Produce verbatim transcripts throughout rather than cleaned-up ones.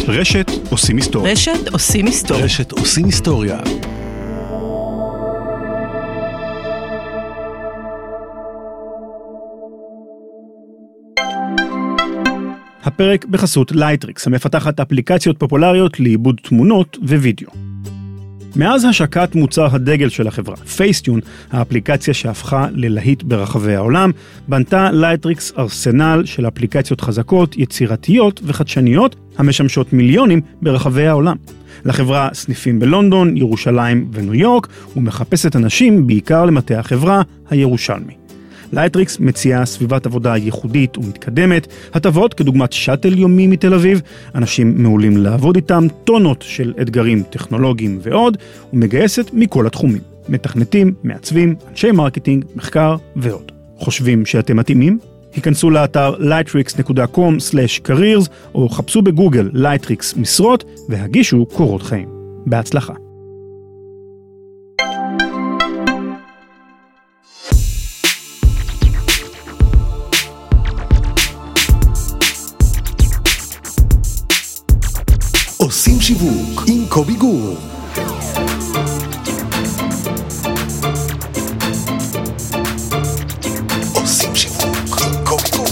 רשת עושים היסטוריה. רשת עושים היסטוריה. רשת עושים היסטוריה. הפרק בחסות לייטריקס, המפתחת אפליקציות פופולריות לעיבוד תמונות ווידאו. מאז השקת מוצר הדגל של החברה, פייסטיון, האפליקציה שהפכה ללהיט ברחבי העולם, בנתה לייטריקס ארסנל של אפליקציות חזקות, יצירתיות וחדשניות, המשמשות מיליונים ברחבי העולם. לחברה סניפים בלונדון, ירושלים וניו יורק, ומחפשת אנשים בעיקר למטה החברה הירושלמי. לייטריקס מציעה סביבת עבודה ייחודית ומתקדמת, הטבות כדוגמת שטל יומי מתל אביב, אנשים מעולים לעבוד איתם, טונות של אתגרים טכנולוגיים ועוד, ומגייסת מכל התחומים, מתכנתים, מעצבים, אנשי מרקטינג, מחקר ועוד. חושבים שאתם מתאימים? היכנסו לאתר לייטריקס דוט קום סלאש קריירס או חפשו בגוגל לייטריקס משרות והגישו קורות חיים. בהצלחה. עושים שיווק עם קובי גור. עושים שיווק עם קובי גור.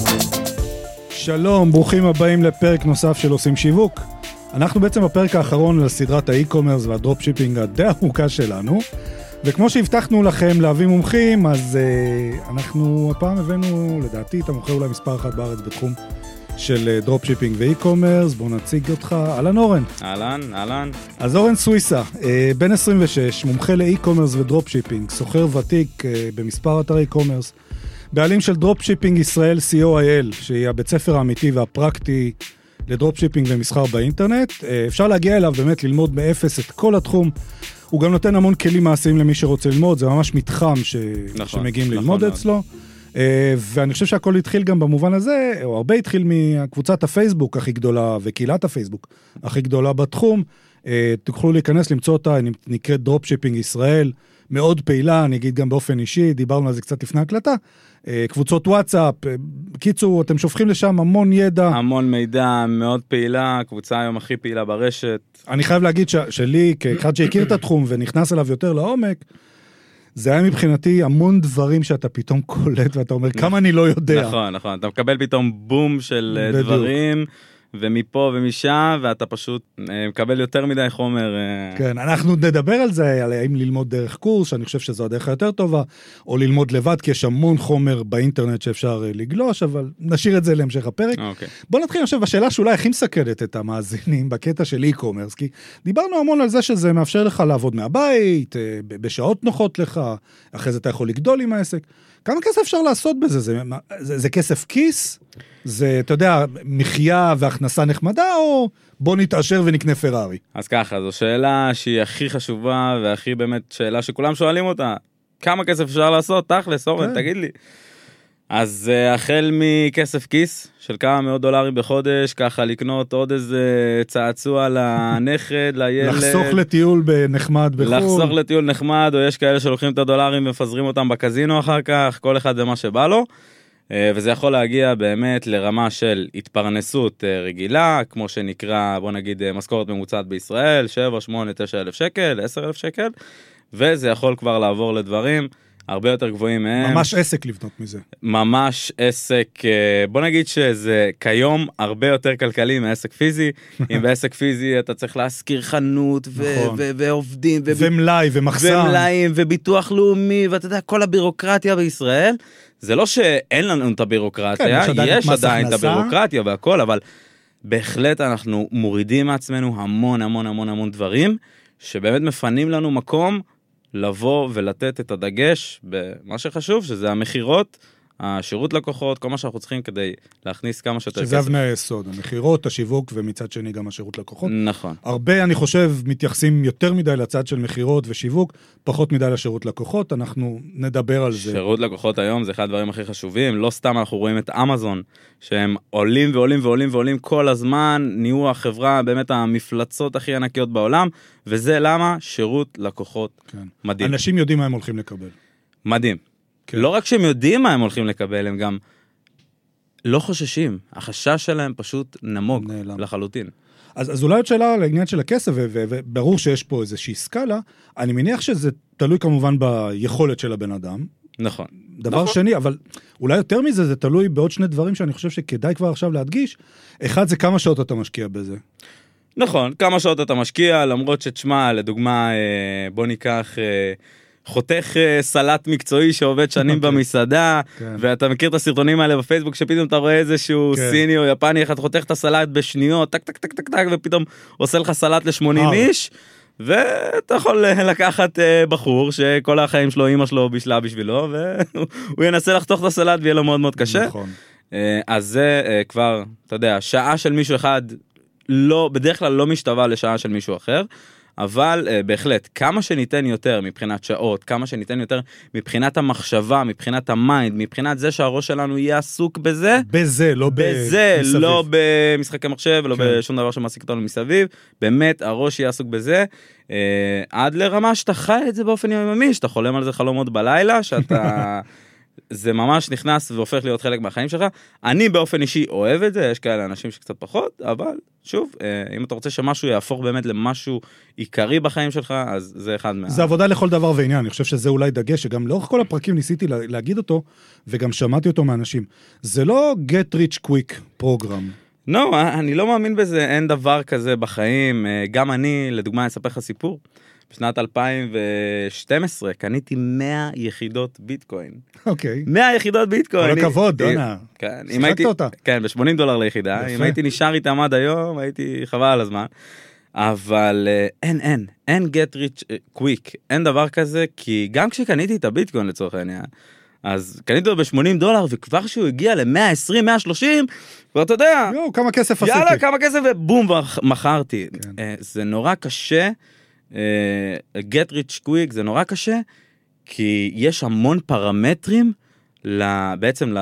שלום, ברוכים הבאים לפרק נוסף של עושים שיווק. אנחנו בעצם בפרק האחרון לסדרת האי-קומרס והדרופשיפינג הדי ארוכה שלנו, וכמו שהבטחנו לכם להביא מומחים, אז uh, אנחנו הפעם הבאנו לדעתי את המומחה אולי מספר אחת בארץ בתחום של דרופשיפינג ואי-קומרס. בואו נציג אותך. אהלן אורן. אהלן, אהלן. אז אורן סוויסה, בן עשרים ושש, מומחה לאי-קומרס ודרופשיפינג, סוחר ותיק במספר אתרי אי-קומרס, בעלים של דרופשיפינג ישראל סי או איי אל, שהיא הבית ספר האמיתי והפרקטי לדרופשיפינג ומסחר באינטרנט. אפשר להגיע אליו באמת ללמוד מאפס את כל התחום. הוא גם נותן המון כלים מעשיים למי שרוצה ללמוד, זה ממש מתחם ש... נכון, שמגיעים נכון ללמוד נכון אצלו. Uh, ואני חושב שהכל התחיל גם במובן הזה, או הרבה התחיל מקבוצת הפייסבוק הכי גדולה, וקהילת הפייסבוק הכי גדולה בתחום. Uh, תוכלו להיכנס, למצוא אותה, נקראת דרופשיפינג ישראל, מאוד פעילה, אני אגיד גם באופן אישי, דיברנו על זה קצת לפני הקלטה, uh, קבוצות וואטסאפ, uh, קיצור, אתם שופכים לשם המון ידע. המון מידע, מאוד פעילה, קבוצה היום הכי פעילה ברשת. אני חייב להגיד ש- שלי, כאחד שהכיר את התחום ונכנס אליו יותר לעומק, זה היה מבחינתי המון דברים שאתה פתאום קולט, ואתה אומר, כמה אני לא יודע. נכון, נכון. אתה מקבל פתאום בום של דברים, ומפה ומשם, ואתה פשוט מקבל יותר מדי חומר. כן, אנחנו נדבר על זה, על האם ללמוד דרך קורס, שאני חושב שזו הדרך היותר טובה, או ללמוד לבד, כי יש המון חומר באינטרנט שאפשר לגלוש, אבל נשאיר את זה להמשך הפרק. אוקיי. בוא נתחיל עכשיו בשאלה שאולי הכי מסקרדת את המאזינים, בקטע של אי-קומרס, כי דיברנו המון על זה שזה מאפשר לך לעבוד מהבית, בשעות נוחות לך, אחרי זה אתה יכול לגדול עם העסק. כמה כסף אפשר לעשות בזה? זה, זה, זה כסף כיס? זה, אתה יודע, מחיה והכנסה נחמדה, או בוא נתעשר ונקנה פרארי? אז ככה, זו שאלה שהיא הכי חשובה, והכי באמת שאלה שכולם שואלים אותה. כמה כסף אפשר לעשות? תכלס, אורן, כן. תגיד לי. אז החל מכסף כיס, של כמה מאות דולרים בחודש, ככה לקנות עוד איזה צעצוע לנכד, לילד. לחסוך לטיול בנחמד בחול. לחסוך לטיול נחמד, או יש כאלה שלוקחים את הדולרים ומפזרים אותם בקזינו אחר כך, כל אחד זה מה שבא לו. וזה יכול להגיע באמת לרמה של התפרנסות רגילה, כמו שנקרא, בוא נגיד, משכורת ממוצעת בישראל, שבע, שמונה, תשע אלף שקל, עשר אלף שקל, וזה יכול כבר לעבור לדברים הרבה יותר גבוהים מהם. ממש עסק לבנות מזה. ממש עסק, בוא נגיד שזה כיום הרבה יותר כלכלי מעסק פיזי. אם בעסק פיזי אתה צריך להזכיר חנות נכון. ו- ועובדים ו- ומלאי ומחסן. ומלאים וביטוח לאומי, ואתה יודע, כל הבירוקרטיה בישראל, זה לא שאין לנו את הבירוקרטיה, כן, יש עדיין את הבירוקרטיה והכל, אבל בהחלט אנחנו מורידים מעצמנו המון המון המון המון דברים, שבאמת מפנים לנו מקום לבוא ולתת את הדגש במה שחשוב, שזה המחירות, השירות לקוחות, כל מה שאנחנו צריכים כדי להכניס כמה שיותר כסף. שזה אבני היסוד, המחירות, השיווק, ומצד שני גם השירות לקוחות. נכון. הרבה, אני חושב, מתייחסים יותר מדי לצד של מחירות ושיווק, פחות מדי לשירות לקוחות, אנחנו נדבר על זה. שירות לקוחות היום זה אחד הדברים הכי חשובים, לא סתם אנחנו רואים את אמזון, שהם עולים ועולים ועולים ועולים כל הזמן, נהיו החברה באמת המפלצות הכי ענקיות בעולם, וזה למה שירות לקוחות כן. מדהים. אנשים יודעים מה הם הולכים לקבל. מדהים. כן. לא רק שהם יודעים מה הם הולכים לקבל, הם גם לא חוששים, החשש שלהם פשוט נמוג נעלם. לחלוטין. אז, אז אולי עוד שאלה על העניין של הכסף, וברור שיש פה איזושהי סקאלה, אני מניח שזה תלוי כמובן ביכולת של הבן אדם. נכון. דבר נכון. שני, אבל אולי יותר מזה, זה תלוי בעוד שני דברים שאני חושב שכדאי כבר עכשיו להדגיש. אחד, זה כמה שעות אתה משקיע בזה. נכון, כמה שעות אתה משקיע, למרות שתשמע, לדוגמה, בוא ניקח חותך סלט מקצועי שעובד שנים במסעדה, ואתה מכיר את הסרטונים האלה בפייסבוק, שפתאום אתה רואה איזשהו סיני או יפני, אחד חותך את הסלט בשניות, טק טק טק טק טק, ופתאום עושה לך סלט ל-שמונים איש, ואתה יכול לקחת בחור שכל החיים שלו, אמא שלו בישלה בשבילו, והוא ינסה לחתוך את הסלט ויהיה לו מאוד מאוד קשה. נכון. אז זה כבר, אתה יודע, שעה של מישהו אחד, לא, בדרך כלל לא משתווה לשעה של מישהו אחר, אבל uh, בהחלט, כמה שניתן יותר מבחינת שעות, כמה שניתן יותר מבחינת המחשבה, מבחינת המיינד, מבחינת זה שהראש שלנו יהיה עסוק בזה, בזה, לא בזה, מסביב. לא במשחקי מחשב, ולא כן. בשום דבר שמעסיק אותנו מסביב, באמת הראש יהיה עסוק בזה, uh, עד לרמה שאתה חי את זה באופן יומי, שאתה חולם על זה חלומות בלילה, שאתה... זה ממש נכנס והופך להיות חלק מהחיים שלך. אני באופן אישי אוהב את זה, יש כאלה אנשים שקצת פחות, אבל שוב, אם אתה רוצה שמשהו יהפוך באמת למשהו עיקרי בחיים שלך, אז זה אחד מה... זה עבודה לכל דבר ועניין, אני חושב שזה אולי דגש, שגם לאורך כל הפרקים ניסיתי להגיד אותו, וגם שמעתי אותו מאנשים. זה לא get rich quick program. לא, no, אני לא מאמין בזה, אין דבר כזה בחיים. גם אני, לדוגמה, אני אספר לך סיפור. בשנת אלפיים ושתים עשרה קניתי מאה יחידות ביטקוין. אוקיי. מאה יחידות ביטקוין. כל הכבוד, דונה. כן, שיחקת אותה. כן, ב-שמונים דולר ליחידה. אם הייתי נשאר איתם עד היום, הייתי חבל על הזמן. אבל אין, אין, אין get rich quick. אין דבר כזה, כי גם כשקניתי את הביטקוין לצורך העניין, אז קניתי אותו ב-שמונים דולר, וכבר שהוא הגיע ל-מאה ועשרים, מאה ושלושים, ואתה יודע... יו, כמה כסף עשיתי. יאללה, כמה כסף, ובום, מכרתי. זה נורא קשה. get rich quick זה נורא קשה, כי יש המון פרמטרים בעצם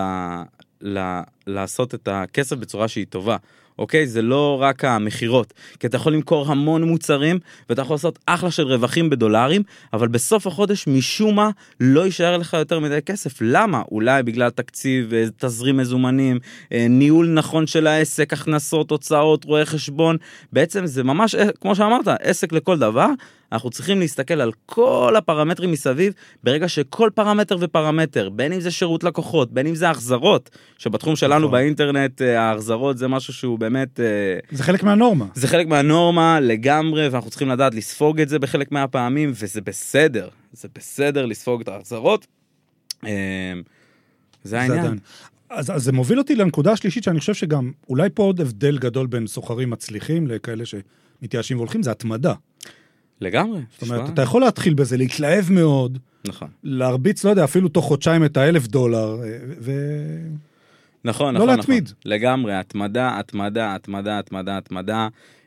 לעשות את הכסף בצורה שהיא טובה. אוקיי? זה לא רק המחירות, כי אתה יכול למכור המון מוצרים, ואתה יכול לעשות אחלה של רווחים בדולרים, אבל בסוף החודש משום מה לא יישאר לך יותר מדי כסף. למה? אולי בגלל תקציב, תזרים מזומנים, ניהול נכון של העסק, הכנסות, הוצאות, רואי חשבון. בעצם זה ממש, כמו שאמרת, עסק לכל דבר. אנחנו צריכים להסתכל על כל הפרמטרים מסביב, ברגע שכל פרמטר ופרמטר, בין אם זה שירות לקוחות, בין אם זה החזרות, שבתחום שלנו באינטרנט, ההחזרות זה משהו שהוא באמת... זה חלק מהנורמה. זה חלק מהנורמה לגמרי, ואנחנו צריכים לדעת לספוג את זה בחלק מהפעמים, וזה בסדר. זה בסדר לספוג את ההחזרות. זה העניין. אז, אז זה מוביל אותי לנקודה השלישית, שאני חושב שגם, אולי פה עוד הבדל גדול בין סוחרים מצליחים, לכאלה שמתייאשים והולכים, זה התמדה. לגמרי. זאת אומרת, אתה יכול להתחיל בזה, להתלהב מאוד, נכון. להרביץ, לא יודע, אפילו תוך חודשיים את האלף דולר, ו... נכון, לא נכון, להתמיד. נכון. לגמרי, התמדה, התמדה, התמדה, התמדה, התמדה.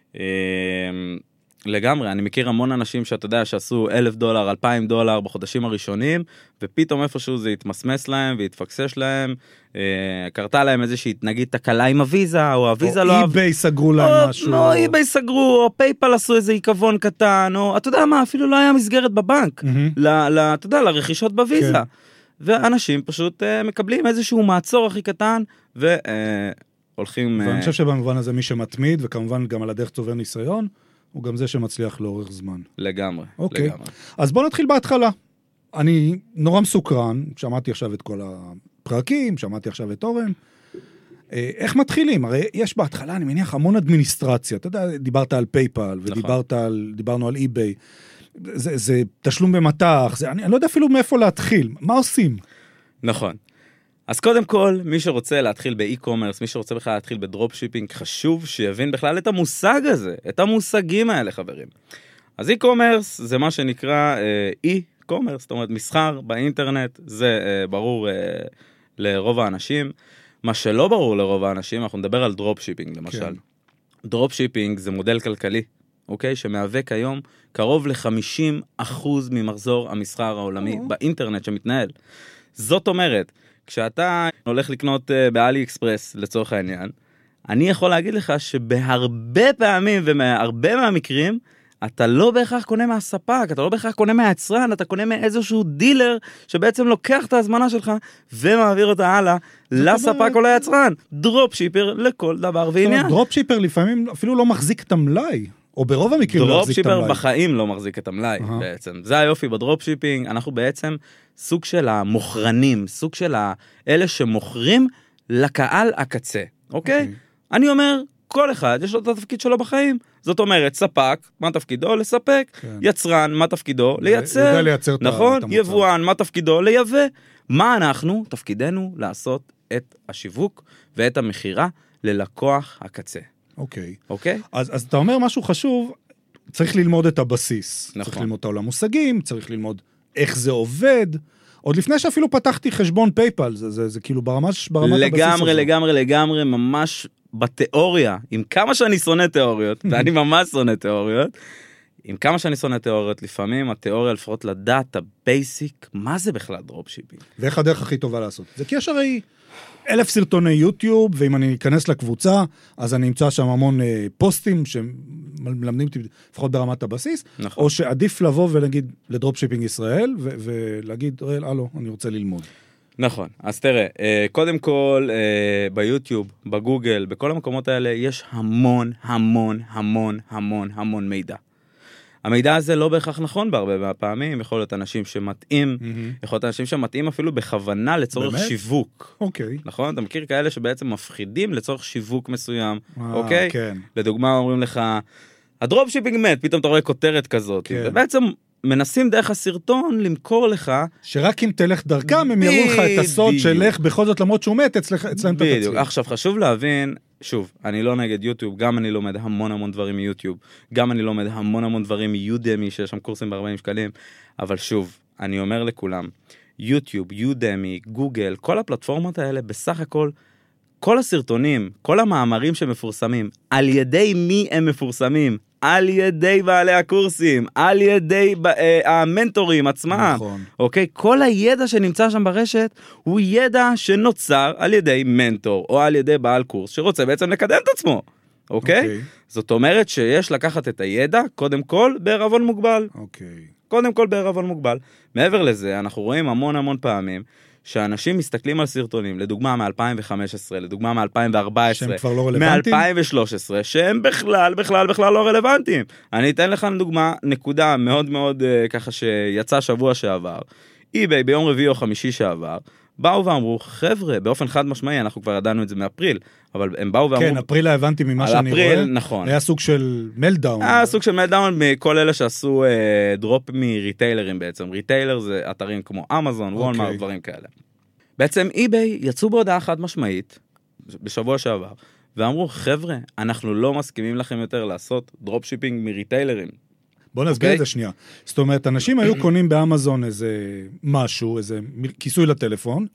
לגמרי, אני מכיר המון אנשים שאתה יודע שעשו אלף דולר, אלפיים דולר בחודשים הראשונים, ופתאום איפשהו זה יתמסמס להם ויתפקסש להם, קרתה להם איזושהי, נגיד, תקלה עם הוויזה, או הוויזה לא... או אי-ביי סגרו להם משהו. לא, אי-ביי סגרו, או פייפל עשו איזה עיקבון קטן, או אתה יודע מה, אפילו לא היה מסגרת בבנק, אתה יודע, לרכישות בוויזה. ואנשים פשוט מקבלים איזשהו מעצור הכי קטן, והולכים... ואני חושב שבמובן הזה מי שמתמיד, וכמובן גם על הדרך צובר ניסיון, הוא גם זה שמצליח לאורך זמן. לגמרי, אוקיי. לגמרי. אז בוא נתחיל בהתחלה. אני נורא מסוקרן, שמעתי עכשיו את כל הפרקים, שמעתי עכשיו את אורן. איך מתחילים? הרי יש בהתחלה, אני מניח, המון אדמיניסטרציה. אתה יודע, דיברת על פייפל, ודיברת על, דיברנו על אי-ביי. זה, זה תשלום במטח, זה, אני, אני לא יודע אפילו מאיפה להתחיל. מה עושים? נכון. אז קודם כל, מי שרוצה להתחיל באי-קומרס, מי שרוצה בכלל להתחיל בדרופ-שיפינג, חשוב שיבין בכלל את המושג הזה, את המושגים האלה, חברים. אז אי-קומרס זה מה שנקרא אי-קומרס, זאת אומרת, מסחר באינטרנט, זה אה, ברור אה, לרוב האנשים. מה שלא ברור לרוב האנשים, אנחנו נדבר על דרופ-שיפינג, למשל. כן. דרופ-שיפינג זה מודל כלכלי, אוקיי? שמהווה כיום קרוב ל-חמישים אחוז ממחזור המסחר העולמי oh. באינטרנט שמתנהל. זאת אומרת, כשאתה הולך לקנות באלי אקספרס לצורך העניין, אני יכול להגיד לך שבהרבה פעמים ומהרבה מהמקרים, אתה לא בהכרח קונה מהספק, אתה לא בהכרח קונה מהיצרן, אתה קונה מאיזשהו דילר שבעצם לוקח את ההזמנה שלך ומעביר אותה הלאה לספק או ליצרן. דרופשיפר לכל דבר ועניין. דרופשיפר לפעמים אפילו לא מחזיק את המלאי, או ברוב המקרים לא מחזיק את המלאי. דרופשיפר בחיים לא מחזיק את המלאי בעצם. זה היופי בדרופשיפינג, אנחנו בעצם סוג של המוכרנים, סוג של אלה שמוכרים לקהל הקצה, אוקיי? אני אומר, כל אחד יש לו את התפקיד שלו בחיים. זאת אומרת, ספק, מה תפקידו? לספק. כן. יצרן, מה תפקידו? לייצר. לייצר נכון? את יבואן, מה תפקידו? לייבא. מה אנחנו? תפקידנו לעשות את השיווק ואת המחירה ללקוח הקצה. אוקיי. אוקיי? אז, אז אתה אומר משהו חשוב, צריך ללמוד את הבסיס. נכון. צריך ללמוד את העולם מושגים, צריך ללמוד איך זה עובד. עוד לפני שאפילו פתחתי חשבון פייפל, זה, זה, זה כאילו ברמה, ברמת הבסיס. לגמרי, לגמרי, לגמרי, ממש בתיאוריה, עם כמה שאני שונא תיאוריות, ואני ממש שונא תיאוריות, עם כמה שאני שונא תיאוריות, לפעמים התיאוריה לפחות לדעת, הבייסיק, מה זה בכלל דרופשיפינג? ואיך הדרך הכי טובה לעשות? זה כי יש הרי אלף סרטוני יוטיוב, ואם אני אכנס לקבוצה, אז אני אמצא שם המון אה, פוסטים שמלמדים אותי לפחות ברמת הבסיס, נכון. או שעדיף לבוא ולהגיד לדרופשיפינג ישראל, ו- ולהגיד, ראל, אלו, אני רוצה ללמוד. נכון, אז תראה, קודם כל ביוטיוב, בגוגל, בכל המקומות האלה יש המון, המון, המון, המון, המון מידע. המידע הזה לא בהכרח נכון בהרבה מהפעמים, יכול להיות אנשים שמתאים, יכול להיות אנשים שמתאים אפילו בכוונה לצורך שיווק. אוקיי. נכון? אתה מכיר כאלה שבעצם מפחידים לצורך שיווק מסוים, אוקיי? כן. לדוגמה אומרים לך, הדרופשיפינג מת, פתאום אתה רואה כותרת כזאת, ובעצם מנסים דרך הסרטון למכור לך, שרק אם תלך דרכם הם יראו לך את הסוד שלך בכל זאת למרות שהוא מת אצלם אתה תצליח. עכשיו חשוב להבין, שוב, אני לא נגד יוטיוב, גם אני לומד המון המון דברים מיוטיוב, גם אני לומד המון המון דברים מיודמי, שיש שם קורסים ב-ארבעים שקלים, אבל שוב, אני אומר לכולם, יוטיוב, יודמי, גוגל, כל הפלטפורמות האלה בסך הכל, כל הסרטונים, כל המאמרים שמפורסמים, על ידי מי הם מפורסמים? על ידי בעלי הקורסים, על ידי אה, המנטורים עצמם. נכון. אוקיי? כל הידע שנמצא שם ברשת, הוא ידע שנוצר על ידי מנטור, או על ידי בעל קורס, שרוצה בעצם לקדם את עצמו. אוקיי? אוקיי. זאת אומרת שיש לקחת את הידע, קודם כל, בערבון מוגבל. אוקיי. קודם כל בערבון מוגבל. מעבר לזה, אנחנו רואים המון המון פעמים, שאנשים מסתכלים על סרטונים, לדוגמה מ-אלפיים וחמש עשרה, לדוגמה מ-אלפיים וארבע עשרה, שהם כבר לא רלוונטיים? מ-אלפיים ושלוש עשרה, שהם בכלל, בכלל, בכלל לא רלוונטיים. אני אתן לך דוגמה, נקודה מאוד מאוד uh, ככה שיצא שבוע שעבר, eBay ביום רביעי או חמישי שעבר, באו ואמרו, חבר'ה, באופן חד משמעי, אנחנו כבר ידענו את זה מאפריל, אבל הם באו ואמרו... כן, אפריל הבנתי ממה שאני אפריל, רואה. נכון. היה סוג של מלדאון. היה סוג של מלדאון מכל אלה שעשו אה, דרופ מריטיילרים בעצם. ריטיילר זה אתרים כמו אמזון, וולמארט, דברים כאלה. בעצם eBay יצאו בהודעה חד משמעית, בשבוע שעבר, ואמרו, חבר'ה, אנחנו לא מסכימים לכם יותר לעשות דרופשיפינג מריטיילרים. בוא נסביר את זה שנייה. זאת אומרת, אנשים היו קונים באמזון איזה משהו, איזה כיסוי לטלפון,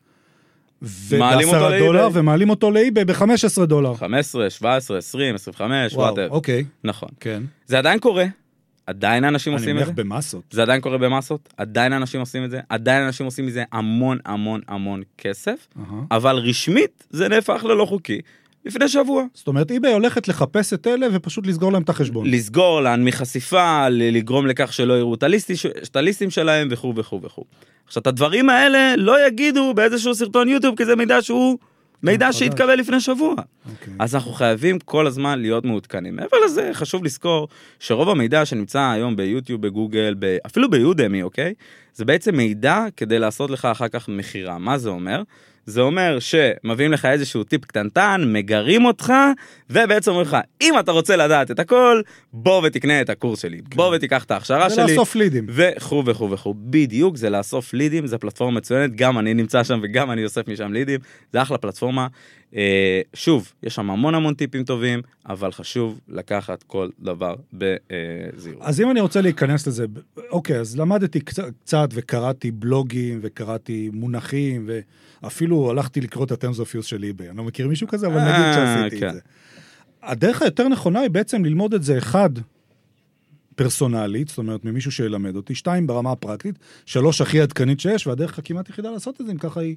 וב-עשרה דולר, ומעלים אותו לאיביי ב-חמישה עשר דולר. חמש עשרה, שבע עשרה, עשרים, עשרים וחמש, וואו, whatever. אוקיי. נכון. כן. זה עדיין קורה. עדיין אנשים עושים את זה. אני מניח במסות. זה עדיין קורה במסות. עדיין אנשים עושים את זה. עדיין אנשים עושים מזה המון המון המון כסף. אבל רשמית זה נהפך ללא חוקי. לפני שבוע. זאת אומרת, eBay הולכת לחפש את אלה ופשוט לסגור להם את החשבון. לסגור, להנמיך חשיפה, לגרום לכך שלא יראו את הליסטים שלהם וכו' וכו' וכו'. עכשיו, את הדברים האלה לא יגידו באיזשהו סרטון יוטיוב, כי זה מידע שהוא מידע שהתקבל לפני שבוע. אז אנחנו חייבים כל הזמן להיות מעודכנים. מעבר לזה, חשוב לזכור שרוב המידע שנמצא היום ביוטיוב, בגוגל, אפילו ביודמי, אוקיי? זה בעצם מידע כדי לעשות לך אחר כך מחירה. מה זה אומר? זה אומר שמביאים לך איזשהו טיפ קטנטן, מגרים אותך, ובעצם אומרים לך, אם אתה רוצה לדעת את הכל, בוא ותקנה את הקורס שלי, כן. בוא ותיקח את ההכשרה שלי. זה לאסוף לידים. וכו' וכו' וכו'. בדיוק, זה לאסוף לידים, זה פלטפורמה מצוינת, גם אני נמצא שם וגם אני אוסף משם לידים, זה אחלה פלטפורמה. אה, שוב, יש שם המון המון טיפים טובים, אבל חשוב לקחת כל דבר בזהירות. אז אם אני רוצה להיכנס לזה, אוקיי, אז למדתי קצת, קצת וקראתי בלוגים, וקראתי מונחים, ואפילו הלכתי לקרוא את ה-Terms of Use של eBay. אני לא מכיר מישהו כזה, אבל נגיד שעשיתי את זה. הדרך היותר נכונה היא בעצם ללמוד את זה, אחד, פרסונלית, זאת אומרת, ממישהו שילמד אותי, שתיים, ברמה הפרקטית, שלוש, הכי עדכנית שיש, והדרך הכמעט יחידה לעשות את זה, אם ככה היא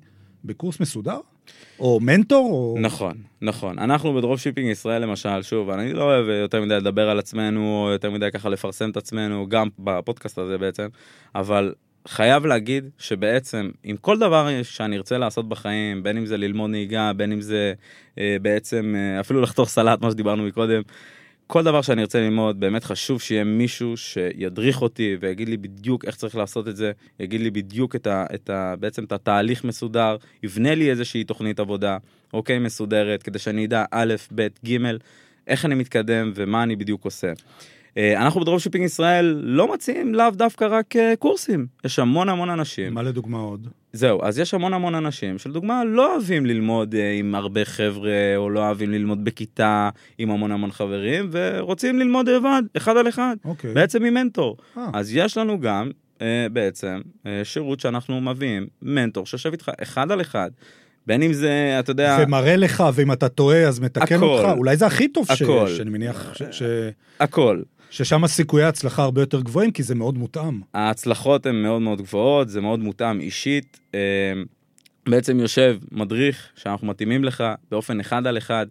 בקורס מסודר? או מנטור? או... נכון, נכון. אנחנו בדרופשיפינג ישראל למשל, שוב, אני לא אוהב יותר מדי לדבר על עצמנו, יותר מדי ככה לפרסם את עצמנו, גם בפודקאסט הזה בעצם, אבל חייב להגיד שבעצם, עם כל דבר שאני ארצה לעשות בחיים, בין אם זה ללמוד נהיגה, בין אם זה אה, בעצם, אה, אפילו לחתוך סלט, מה שדיברנו מקודם, כל דבר שאני ארצה ללמוד, באמת חשוב שיהיה מישהו שידריך אותי ויגיד לי בדיוק איך צריך לעשות את זה, יגיד לי בדיוק את ה, את ה, בעצם את התהליך מסודר, יבנה לי איזושהי תוכנית עבודה, אוקיי, מסודרת, כדי שאני אדע א', ב', ג', איך אני מתקדם ומה אני בדיוק עושה. אנחנו בדרופשיפינג ישראל לא מציעים לאו דווקא רק קורסים, יש המון המון אנשים. מה לדוגמה עוד? זהו, אז יש המון המון אנשים שלדוגמה לא אוהבים ללמוד עם הרבה חבר'ה, או לא אוהבים ללמוד בכיתה עם המון המון חברים, ורוצים ללמוד לבד, אחד על אחד, אוקיי. בעצם עם מנטור. אה. אז יש לנו גם בעצם שירות שאנחנו מביאים, מנטור שיושב איתך אחד על אחד, בין אם זה, אתה יודע... ומראה לך, ואם אתה טועה, אז מתקן הכל. אותך. אולי זה הכי טוב הכל. שיש, אני מניח ש... ש... הכל. ששם הסיכויי ההצלחה הרבה יותר גבוהים, כי זה מאוד מותאם. ההצלחות הן מאוד מאוד גבוהות, זה מאוד מותאם אישית. בעצם יושב מדריך שאנחנו מתאימים לך באופן אחד על אחד,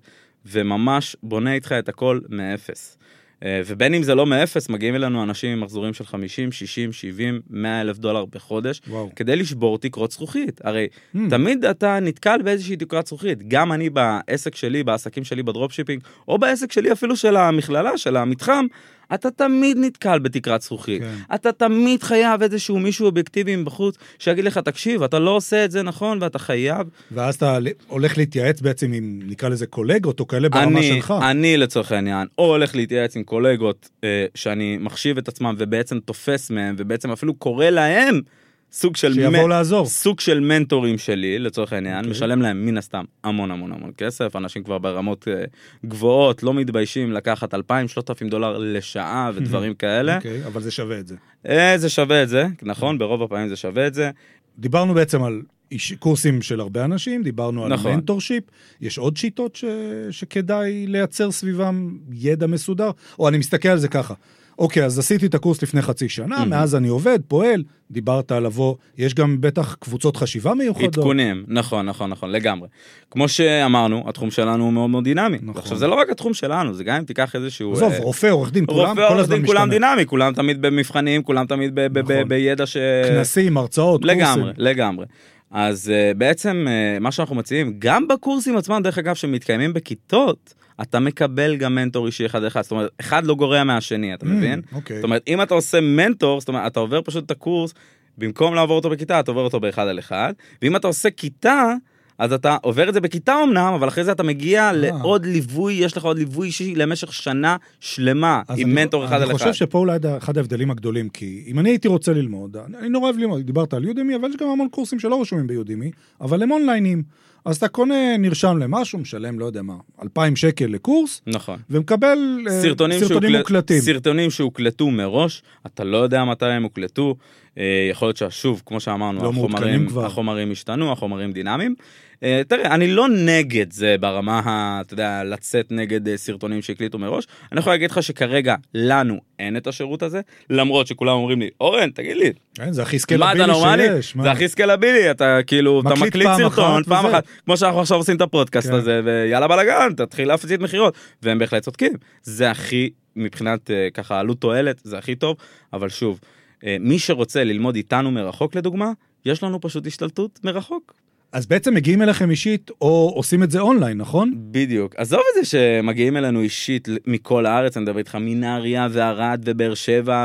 וממש בונה איתך את הכל מאפס. ובין אם זה לא מאפס, מגיעים אלינו אנשים עם מחזורים של חמישים, שישים, שבעים, מאה אלף דולר בחודש, וואו. כדי לשבור תקרות זכוכית. הרי mm. תמיד אתה נתקל באיזושהי תקרת זכוכית. גם אני בעסק שלי, בעסקים שלי בדרופשיפינג, או בעסק שלי אפילו של המכללה, של המתחם, אתה תמיד נתקל בתקרת זכוכית. כן. אתה תמיד חייב איזשהו מישהו אובייקטיבי מבחוץ, שיגיד לך, תקשיב, אתה לא עושה את זה נכון, ואתה חייב. ואז אתה הולך להתייעץ בעצם עם, נקרא לזה קולגות, או כאלה ברמה אני, שלך. אני לצורך העניין, או הולך להתייעץ עם קולגות, אה, שאני מחשיב את עצמם, ובעצם תופס מהם, ובעצם אפילו קורא להם, סוג של, שיבוא לעזור. סוג של מנטורים שלי, לצורך העניין, okay. משלם להם מן הסתם המון המון המון כסף, אנשים כבר ברמות uh, גבוהות, לא מתביישים לקחת אלפיים שלושת אלפים דולר לשעה ודברים כאלה. אוקיי, okay, אבל זה שווה את זה. Uh, זה שווה את זה, נכון, ברוב הפעמים זה שווה את זה. דיברנו בעצם על איש, קורסים של הרבה אנשים, דיברנו על נכון. מנטורשיפ, יש עוד שיטות ש, שכדאי לייצר סביבם ידע מסודר, או אני מסתכל על זה ככה, אוקיי, אז עשיתי את הקורס לפני חצי שנה, mm-hmm. מאז אני עובד, פועל, דיברת על לבוא, יש גם בטח קבוצות חשיבה מיוחדות. עדכונים, נכון, נכון, נכון, לגמרי. כמו שאמרנו, התחום שלנו הוא מאוד מאוד דינמי. נכון. עכשיו, זה לא רק התחום שלנו, זה גם אם תיקח איזשהו... עזוב, רופא, עורך דין, כולם, רופא, כל הזמן דין, משתנה. כולם דינמי, כולם תמיד במבחנים, כולם תמיד ב- נכון. ב- בידע ש... כנסים, הרצאות, לגמרי, קורסים. לגמרי. אז uh, בעצם uh, מה שאנחנו מציעים, גם בקורסים עצמם, דרך אגב, שמתקיימים בכיתות, אתה מקבל גם מנטור אישי אחד אחד, זאת אומרת, אחד לא גורע מהשני, אתה מבין? אוקיי. זאת אומרת, אם אתה עושה מנטור, זאת אומרת, אתה עובר פשוט את הקורס, במקום לעבור אותו בכיתה, אתה עובר אותו באחד על אחד, ואם אתה עושה כיתה, אז אתה עובר את זה בכיתה אמנם, אבל אחרי זה אתה מגיע לעוד ליווי, יש לך עוד ליווי אישי למשך שנה שלמה, עם מנטור אחד על אחד. אני חושב שפה אולי אחד ההבדלים הגדולים, כי אם אני הייתי רוצה ללמוד, אני נורא אוהב ללמוד, דיברת על יודימי, אבל יש גם המון קורסים שלא רשומים ביודימי, אבל הם אונליינים. אז אתה קונה, נרשם למשהו, משלם, לא יודע מה, אלפיים שקל לקורס, נכון. ומקבל סרטונים, סרטונים מוקלטים. סרטונים שהוקלטו מראש, אתה לא יודע מתי הם הוקלטו, יכול להיות ששוב, כמו שאמרנו, לא החומרים, החומרים השתנו, החומרים דינמיים. תראה, אני לא נגד זה ברמה, אתה יודע, לצאת נגד סרטונים שהקליטו מראש. אני יכול להגיד לך שכרגע לנו אין את השירות הזה, למרות שכולם אומרים לי, אורן, תגיד לי, זה הכי סקלבילי שיש. זה הכי סקלבילי, אתה כאילו, אתה מקליט סרטון פעם אחת, כמו שאנחנו עכשיו עושים את הפודקאסט הזה, ויאללה בלגן, תתחיל להפציץ מחירות, והם בהחלט צודקים. זה הכי, מבחינת ככה, עלות תועלת, זה הכי טוב, אבל שוב, מי שרוצה ללמוד איתנו מרחוק לדוגמה, יש לנו פשוט השתלטות מרחוק. אז בעצם מגיעים אליכם אישית, או עושים את זה אונליין, נכון? בדיוק. עזוב את זה שמגיעים אלינו אישית מכל הארץ, אני מדבר איתך מנהריה וערד ובאר שבע,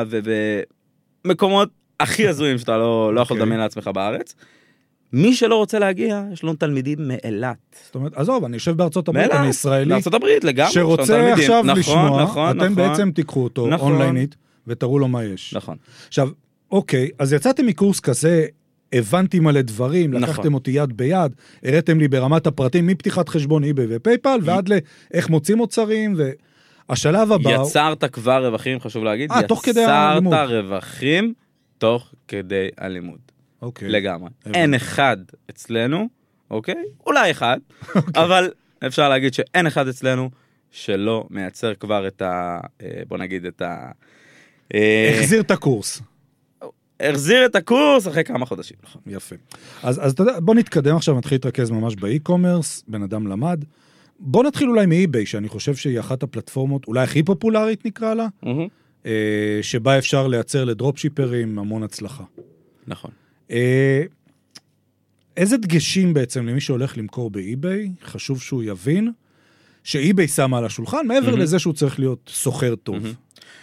ובמקומות הכי הזויים שאתה לא, לא יכול לדמיין לעצמך בארץ. מי שלא רוצה להגיע, יש לנו תלמידים מאילת. זאת אומרת, עזוב, אני יושב בארצות הברית, אני ישראלי, בארצות הברית לגמרי, שרוצה עכשיו נכון, לשמוע, נכון, אתם נכון. בעצם תיקחו אותו נכון. אונליינית, ותראו לו מה יש. נכון. עכשיו, אוקיי, אז יצאתם מקורס כזה, הבנתי מלא דברים, נכון. לקחתם אותי יד ביד, הראיתם לי ברמת הפרטים, מפתיחת חשבון eBay ופייפל, ועד לאיך מוצאים מוצרים, והשלב הבא... יצרת כבר רווחים, חשוב להגיד, 아, תוך כדי הלימוד. יצרת רווחים תוך כדי הלימוד. אוקיי. לגמרי. אין אחד אצלנו, אוקיי? אולי אחד, אבל אפשר להגיד שאין אחד אצלנו שלא מייצר כבר את ה... בוא נגיד את ה... החזיר את הקורס. החזיר את הקורס אחרי כמה חודשים. יפה. אז, אז אתה יודע, בוא נתקדם עכשיו, נתחיל להתרכז ממש באי-קומרס, בן אדם למד. בוא נתחיל אולי מאי-ביי, שאני חושב שהיא אחת הפלטפורמות, אולי הכי פופולרית נקרא לה, mm-hmm. שבה אפשר לייצר לדרופשיפרים המון הצלחה. נכון. איזה דגשים בעצם למי שהולך למכור באי-ביי, חשוב שהוא יבין שאי-ביי שמה על השולחן, מעבר mm-hmm. לזה שהוא צריך להיות סוחר טוב. Mm-hmm.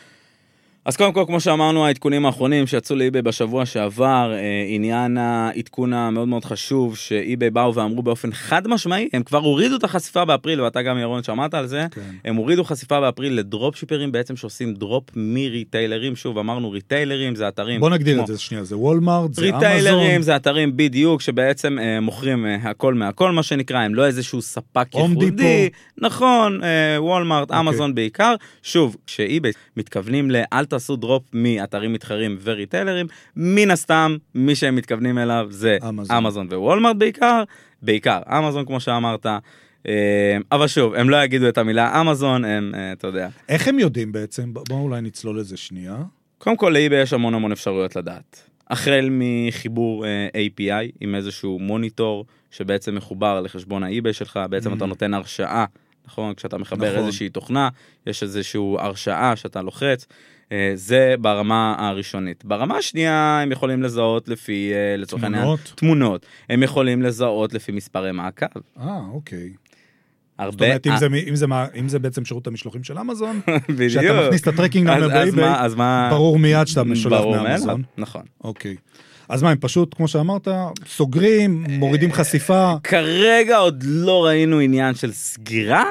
אז קודם כל, כמו שאמרנו, העדכונים האחרונים שיצאו לאי-ביי בשבוע שעבר, אה, עניין העדכון המאוד מאוד חשוב, שאי-ביי באו ואמרו באופן חד משמעי, הם כבר הורידו את החשיפה באפריל, ואתה גם ירון שמעת על זה, כן. הם הורידו חשיפה באפריל לדרופ שיפרים, בעצם שעושים דרופ מריטיילרים, שוב אמרנו ריטיילרים, זה אתרים. בוא נגדיר כמו... את זה שנייה, זה וולמארט, זה אמזון. ריטיילרים זה אתרים בדיוק, שבעצם אה, מוכרים אה, הכל מהכל, מה שנקרא, הם לא איזשהו ספק ייחודי. נכון, אה, וולמארט, okay. אמזון בעיקר. שוב, כשאי-ביי מתכוונים לאל תעשו דרופ מאתרים מתחרים וריטיילרים, מן הסתם, מי שהם מתכוונים אליו זה אמזון, אמזון ווולמארט בעיקר, בעיקר אמזון כמו שאמרת, אבל שוב, הם לא יגידו את המילה אמזון, הם, אתה יודע. איך הם יודעים בעצם? בואו אולי נצלול לזה שנייה. קודם כל, לאי-ביי יש המון המון אפשרויות לדעת. החל מחיבור איי פי איי עם איזשהו מוניטור, שבעצם מחובר לחשבון האי-ביי שלך, בעצם אתה נותן הרשאה, נכון? כשאתה מחבר איזושהי תוכנה, יש איזשהו הרשאה שאתה לוחץ, זה ברמה הראשונית. ברמה השנייה הם יכולים לזהות לפי, לצורך העניין, תמונות. הם יכולים לזהות לפי מספרי מעקב. אה, אוקיי. הרבה... זאת אומרת, אם זה, אם זה, אם זה בעצם שירות המשלוחים של אמזון, שאתה מכניס את הטרקינג גם באי-ביי, ברור מיד שאתה משולח מאמזון. נכון. אוקיי. אז מה, הם פשוט, כמו שאמרת, סוגרים, מורידים חשיפה? כרגע עוד לא ראינו עניין של סגירה,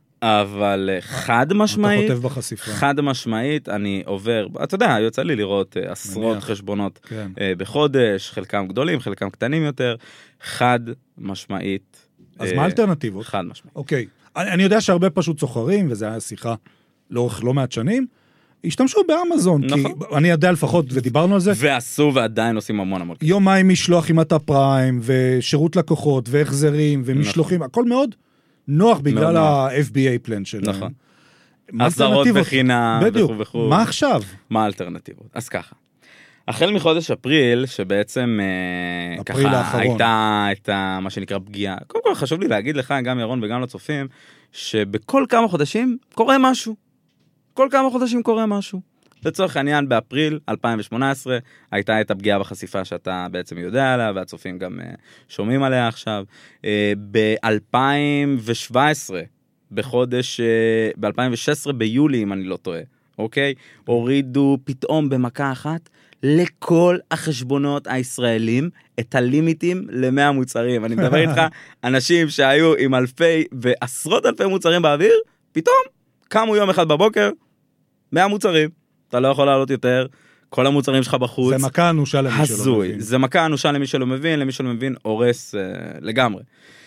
אבל חד משמעית, אתה כותב בחשיפה. חד משמעית, אני עובר, אתה יודע, יוצא לי לראות עשרות חשבונות כן. בחודש, חלקם גדולים, חלקם קטנים יותר, חד משמעית. אז מה האלטרנטיבות? חד משמעית. אוקיי, אני, אני יודע שהרבה פשוט סוחרים, וזה היה שיחה לאורך לא מעט שנים, השתמשו באמזון, נכון. כי אני יודע לפחות, ודיברנו על זה. ועשו ועדיין עושים המון המון. יומיים משלוח עם אתה פריים, ושירות לקוחות, והחזרים, ומשלוחים, נכון. הכל מאוד נוח בגלל ה-אף בי איי פלן שלהם. נכון. הסדרות בחינם וכו' וכו'. מה עכשיו? מה האלטרנטיבות? אז ככה. החל מחודש אפריל, שבעצם אפריל ככה האחרון. הייתה את ה, מה שנקרא פגיעה. קודם כל חשוב לי להגיד לך, גם ירון וגם לצופים, שבכל כמה חודשים קורה משהו. כל כמה חודשים קורה משהו. לצורך העניין, באפריל אלפיים שמונה עשרה, הייתה את הפגיעה בחשיפה שאתה בעצם יודע עליה, והצופים גם שומעים עליה עכשיו. ב-אלפיים שבע עשרה, בחודש, ב-אלפיים ושש עשרה, ביולי, אם אני לא טועה, אוקיי? הורידו פתאום במכה אחת, לכל החשבונות הישראלים, את הלימיטים ל-מאה מוצרים. אני מדבר איתך, אנשים שהיו עם אלפי ועשרות אלפי מוצרים באוויר, פתאום קמו יום אחד בבוקר, מאה מוצרים. אתה לא יכול לעלות יותר, כל המוצרים שלך בחוץ. זה מכה אנושה למי הזוי. שלא מבין. זה מכה אנושה למי שלא מבין, למי שלא מבין, הורס אה, לגמרי.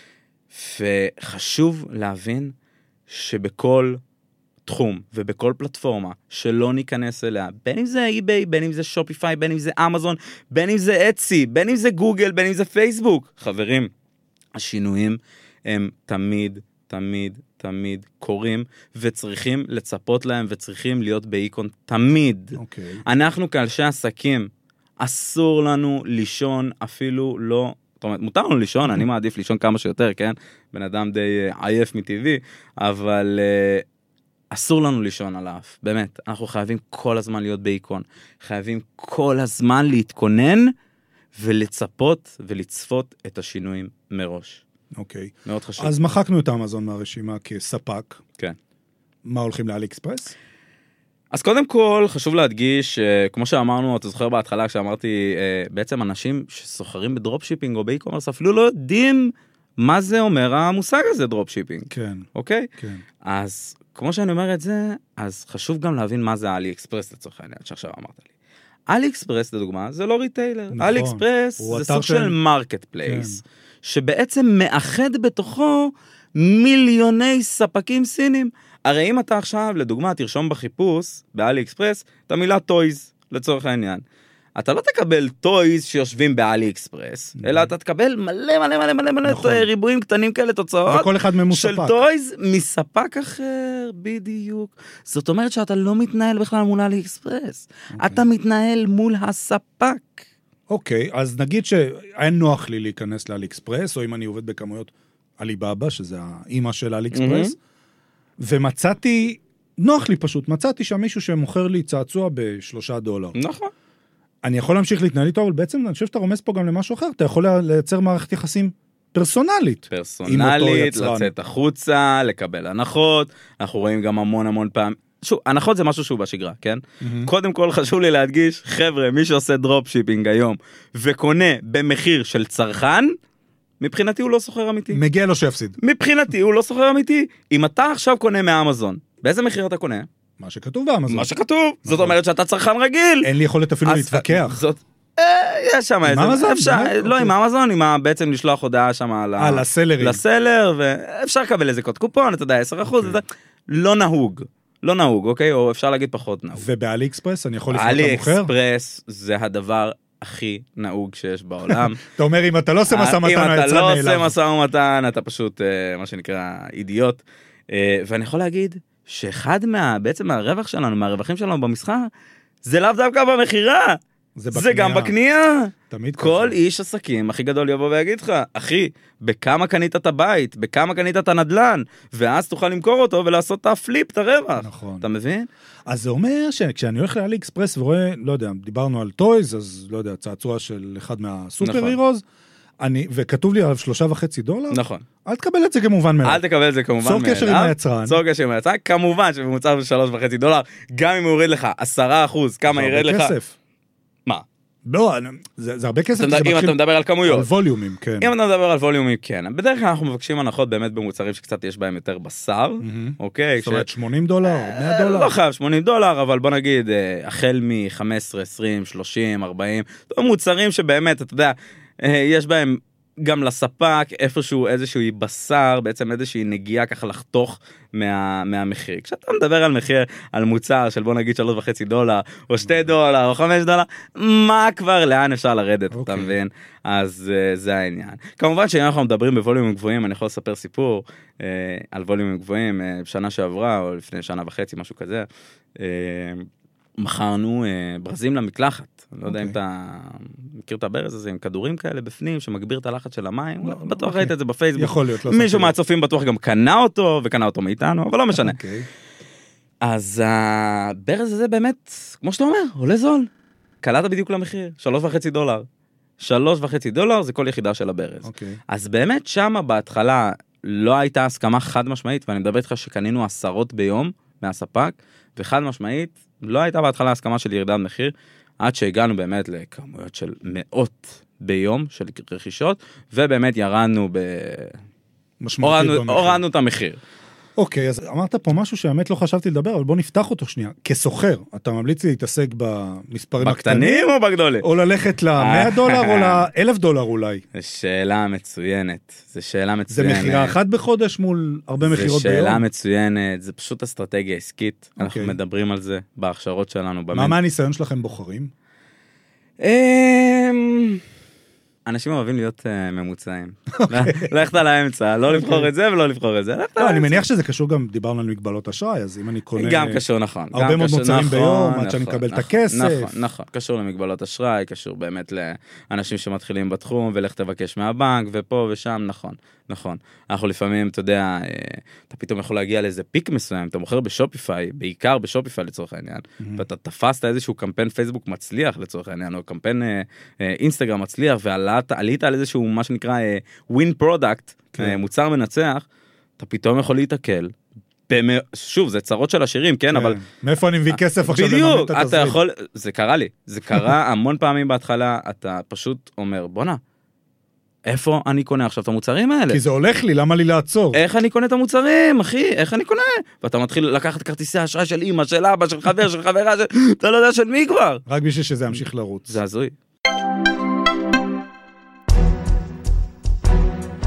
וחשוב להבין שבכל תחום ובכל פלטפורמה שלא ניכנס אליה, בין אם זה אי-ביי, בין אם זה שופיפיי, בין אם זה אמזון, בין אם זה אצי, בין אם זה גוגל, בין אם זה פייסבוק. חברים, השינויים הם תמיד, תמיד, תמיד קורים, וצריכים לצפות להם, וצריכים להיות באיקון תמיד. Okay. אנחנו כאנשי עסקים, אסור לנו לישון, אפילו לא, זאת אומרת, מותר לנו לישון, אני מעדיף לישון כמה שיותר, כן? בן אדם די עייף מטבעי, אבל uh, אסור לנו לישון על האף, באמת. אנחנו חייבים כל הזמן להיות באיקון, חייבים כל הזמן להתכונן, ולצפות ולצפות את השינויים מראש. אוקיי. מאוד חשוב. אז מחקנו את אמזון מהרשימה כספק. כן. מה הולכים לאלי אקספרס? אז קודם כל חשוב להדגיש, כמו שאמרנו, אתה זוכר בהתחלה כשאמרתי, בעצם אנשים שסוחרים בדרופשיפינג או באי-קומרס אפילו לא יודעים מה זה אומר המושג הזה דרופשיפינג. כן. אוקיי? כן. אז כמו שאני אומר את זה, אז חשוב גם להבין מה זה אלי אקספרס לצורך העניין שעכשיו אמרת לי. אלי אקספרס לדוגמה זה לא ריטיילר. נכון. אלי אקספרס זה סוג של מרקט פלייס. כן. שבעצם מאחד בתוכו מיליוני ספקים סינים. הרי אם אתה עכשיו, לדוגמה, תרשום בחיפוש, באלי אקספרס, את המילה טויז, לצורך העניין. אתה לא תקבל טויז שיושבים באלי אקספרס, אלא אתה תקבל מלא מלא מלא מלא מלא ריבועים קטנים כאלה תוצאות, וכל אחד מהם של טויז מספק אחר, בדיוק. זאת אומרת שאתה לא מתנהל בכלל מול אלי אקספרס, אתה מתנהל מול הספק. אוקיי, אז נגיד שאין נוח לי להיכנס לאלי אקספרס, או אם אני עובד בכמויות עליבאבא, שזה האמא של אלי אקספרס, ומצאתי, נוח לי פשוט, מצאתי שם מישהו שמוכר לי צעצוע בשלושה דולר. נכון. אני יכול להמשיך להתנהל איתו, אבל בעצם אני חושב שאתה רומז פה גם למשהו אחר, אתה יכול לייצר מערכת יחסים פרסונלית. פרסונלית, לצאת החוצה, לקבל הנחות, אנחנו רואים גם המון המון פעם, שוב, הנחות זה משהו שהוא בשגרה, כן? קודם כל חשוב לי להדגיש, חבר'ה, מי שעושה דרופ שיפינג היום, וקונה במחיר של צרכן, מבחינתי הוא לא סוחר אמיתי. מגיע לו שיפסיד. מבחינתי הוא לא סוחר אמיתי. אם אתה עכשיו קונה מאמזון, באיזה מחיר אתה קונה? מה שכתוב באמזון. מה שכתוב. זאת אומרת שאתה צרכן רגיל. אין לי יכולת אפילו להתווכח. זאת... יש שם איזה... אמזון? לא עם אמזון, עם בעצם לשלוח הודעה שם על הסלרים. לסלר, ואפשר לקבל איזה קוד קופון, אתה יודע, עשרה אחוז, לא נהוג. לא נהוג, אוקיי? או אפשר להגיד פחות נהוג. ובאלי אקספרס אני יכול לפנות למוכר? אלי אקספרס זה הדבר הכי נהוג שיש בעולם. אתה אומר, אם אתה לא עושה מסע ומתן, אם אתה לא עושה מסע ומתן, אתה פשוט, מה שנקרא, אידיוט. ואני יכול להגיד, שאחד מה, בעצם מהרווח שלנו, מהרווחים שלנו במסחר, זה לאו דווקא במחירה. זה גם בקנייה. כל איש עסקים הכי גדול יבוא ויגיד לך, אחי, בכמה קנית את הבית, בכמה קנית את הנדלן, ואז תוכל למכור אותו ולעשות את הפליפ, את הרווח. נכון. אתה מבין? אז זה אומר שכשאני הולך לאלי אקספרס ורואה, לא יודע, דיברנו על טויז, אז לא יודע, צעצוע של אחד מהסופר הירוז, אני, וכתוב לי עליו שלושה וחצי דולר. נכון. אל תקבל את זה כמובן מאליו. אל תקבל את זה כמובן מאליו. צור קשר עם היצרן. צור קשר עם היצרן, כמובן שבמוצר של שלוש וחצי דולר, גם אם הוא יוריד לך עשרה אחוז, כמה ירד לך? מה? לא, זה, זה הרבה כסף. אם אתה מדבר על כמויות. על ווליומים, כן. אם אתה מדבר על ווליומים, כן. בדרך כלל אנחנו מבקשים הנחות באמת במוצרים שקצת יש בהם יותר בשר, אוקיי? זאת אומרת, שמונים דולר, מאה דולר? לא חייב שמונים דולר, אבל בוא נגיד, החל מ-חמש עשרה, עשרים, שלושים, ארבעים, מוצרים שבאמת, אתה יודע, יש בהם גם לספק איפשהו איזשהו בשר, בעצם איזושהי נגיעה ככה לחתוך מה, מהמחיר. כשאתה מדבר על מחיר, על מוצר של בוא נגיד שלוש וחצי דולר, או שתי דולר, או חמש דולר, מה כבר, לאן אפשר לרדת, okay. אתה מבין? אז uh, זה העניין. כמובן שאם אנחנו מדברים בווליומים גבוהים, אני יכול לספר סיפור uh, על ווליומים גבוהים, uh, בשנה שעברה, או לפני שנה וחצי, משהו כזה, uh, מכרנו אה, ברזים למקלחת. לא יודע אם אתה מכיר את הברז הזה, עם כדורים כאלה בפנים, שמגביר את הלחץ של המים. בטוח ראית את זה בפייסבוק. יכול להיות. מישהו מהצופים בטוח גם קנה אותו, וקנה אותו מאיתנו, אבל לא משנה. אז הברז הזה באמת, כמו שאתה אומר, עולה זול. קלעת בדיוק למחיר, שלוש וחצי דולר. שלוש וחצי דולר זה כל יחידה של הברז. אז באמת שמה בהתחלה לא הייתה הסכמה חד משמעית, ואני מדבר איתך שקנינו עשרות ביום מהספק, וחד משמעית לא הייתה בהתחלה הסכמה של ירידת מחיר, עד שהגענו באמת לכמויות של מאות ביום של רכישות, ובאמת ירדנו ב... הורדנו, הורדנו את המחיר. אוקיי, אז אמרת פה משהו שהאמת לא חשבתי לדבר, אבל בוא נפתח אותו שנייה. כסוחר, אתה ממליץ לי להתעסק במספרים הקטנים? בקטנים או בגדולים? או ללכת ל-מאה דולר או ל-אלף דולר אולי? זו שאלה מצוינת. זו שאלה מצוינת. זה מחירה אחת בחודש מול הרבה מחירות ביום? זו שאלה מצוינת, זה פשוט אסטרטגיה עסקית. אנחנו מדברים על זה בהכשרות שלנו. מה מה הניסיון שלכם בוחרים? אנשים אוהבים להיות ממוצעים. ללכת על האמצע, לא לבחור את זה ולא לבחור את זה. אני מניח שזה קשור גם, דיברנו על מגבלות אשראי, אז אם אני קונה... גם קשור, נכון. הרבה מאוד מוצרים ביום, עד שאני מקבל את הכסף. נכון, נכון. קשור למגבלות אשראי, קשור באמת לאנשים שמתחילים בתחום, ולך תבקש מהבנק, ופה ושם, נכון. נכון. אנחנו לפעמים, אתה יודע, אתה פתאום יכול להגיע לאיזה פיק מסוים, אתה מוכר בשופיפיי, בעיקר בשופיפיי לצורך העניין, ואתה תפסת איזשהו קמפיין פייסבוק מצליח לצורך העניין, או קמפיין אינסטגרם מצליח, ועלית על איזשהו מה שנקרא ווין פרודקט, מוצר מנצח, אתה פתאום יכול להתעכל, שוב, זה צרות של השירים, כן, אבל... מאיפה אני מביא כסף עכשיו? בדיוק, אתה יכול, זה קרה לי, זה קרה המון פעמים בהתחלה, אתה פשוט אומר, בונה, איפה אני קונה עכשיו את המוצרים האלה? כי זה הולך לי, למה לי לעצור? איך אני קונה את המוצרים, אחי? איך אני קונה? ואתה מתחיל לקחת כרטיסי האשראי של אמא, של אבא, של חבר, של חברה, אתה לא יודע של מי כבר. רק בשביל שזה ימשיך לרוץ. זה הזוי.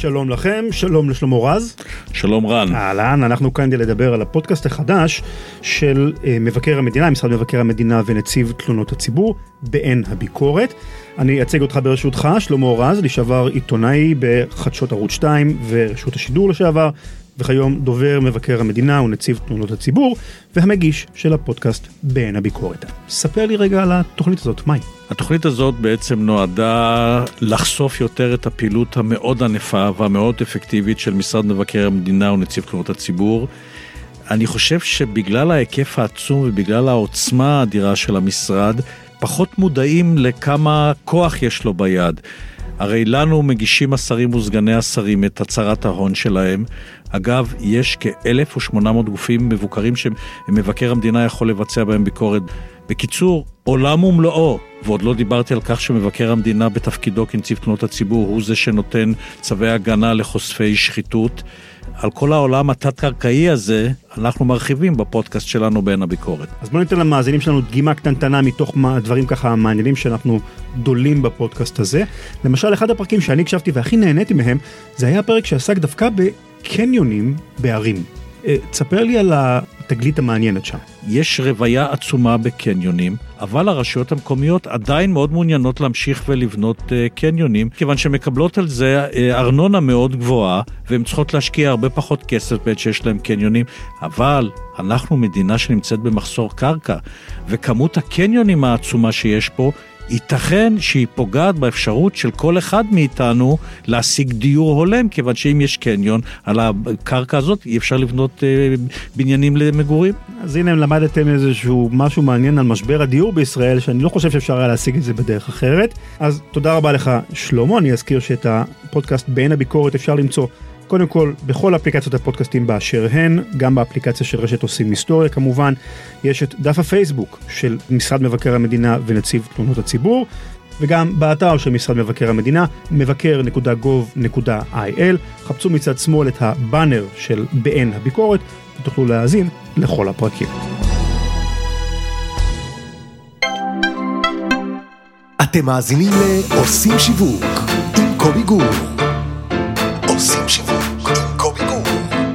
שלום לכם, שלום לשלמה רז. שלום רן. אהלן, אנחנו כאן כדי לדבר על הפודקאסט החדש של מבקר המדינה, משרד מבקר המדינה ונציב תלונות הציבור, בעין הביקורת. אני אציג אותך ברשותך, שלמה רז, לשעבר עיתונאי בחדשות ערוץ שתיים ורשות השידור לשעבר, וכיום דובר מבקר המדינה ונציב תלונות הציבור, והמגיש של הפודקאסט בעין הביקורת. ספר לי רגע על התוכנית הזאת, מהי? התוכנית הזאת בעצם נועדה לחשוף יותר את הפעילות המאוד ענפה והמאוד אפקטיבית של משרד מבקר המדינה ונציב תלונות הציבור. אני חושב שבגלל ההיקף העצום ובגלל העוצמה האדירה של המשרד, פחות מודעים לכמה כוח יש לו ביד. הרי לנו מגישים השרים וסגני השרים את הצהרת ההון שלהם. אגב, יש כ-אלף ושמונה מאות גופים מבוקרים שמבקר המדינה יכול לבצע בהם ביקורת. בקיצור, עולם ומלואו, ועוד לא דיברתי על כך שמבקר המדינה בתפקידו כנציב תלונות הציבור, הוא זה שנותן צווי הגנה לחושפי שחיתות. על כל העולם התת-קרקעי הזה, אנחנו מרחיבים בפודקאסט שלנו בעין הביקורת. אז בוא ניתן למאזינים שלנו דגימה קטנטנה מתוך דברים ככה מעניינים שאנחנו דולים בפודקאסט הזה. למשל, אחד הפרקים שאני הקשבתי והכי נהניתי מהם, זה היה פרק שעסק דווקא בקניונים בערים. תספר לי על התגלית המעניינת שם. יש רוויה עצומה בקניונים, אבל הרשויות המקומיות עדיין מאוד מעוניינות להמשיך ולבנות קניונים, כיוון שמקבלות על זה ארנונה מאוד גבוהה, והן צריכות להשקיע הרבה פחות כסף בעת שיש להם קניונים, אבל אנחנו מדינה שנמצאת במחסור קרקע, וכמות הקניונים העצומה שיש פה, ייתכן שהיא פוגעת באפשרות של כל אחד מאיתנו להשיג דיור הולם, כיוון שאם יש קניון על הקרקע הזאת, אי אפשר לבנות אה, בניינים למגורים. אז הנה, למדתם איזשהו משהו מעניין על משבר הדיור בישראל, שאני לא חושב שאפשר היה להשיג את זה בדרך אחרת. אז תודה רבה לך, שלמה. אני אזכיר שאת הפודקאסט בעין הביקורת אפשר למצוא קודם כל, בכל אפליקציות הפודקאסטים באשר הן, גם באפליקציה של רשת עושים היסטוריה כמובן, יש את דף הפייסבוק של משרד מבקר המדינה ונציב תלונות הציבור, וגם באתר של משרד מבקר המדינה, מבקר נקודה גוב נקודה איי אל, חפשו מצד שמאל את הבאנר של בעין הביקורת, ותוכלו להאזין לכל הפרקים. אתם מאזינים לעושים שיווק עם קובי גור. עושים שיווק עם קובי גור.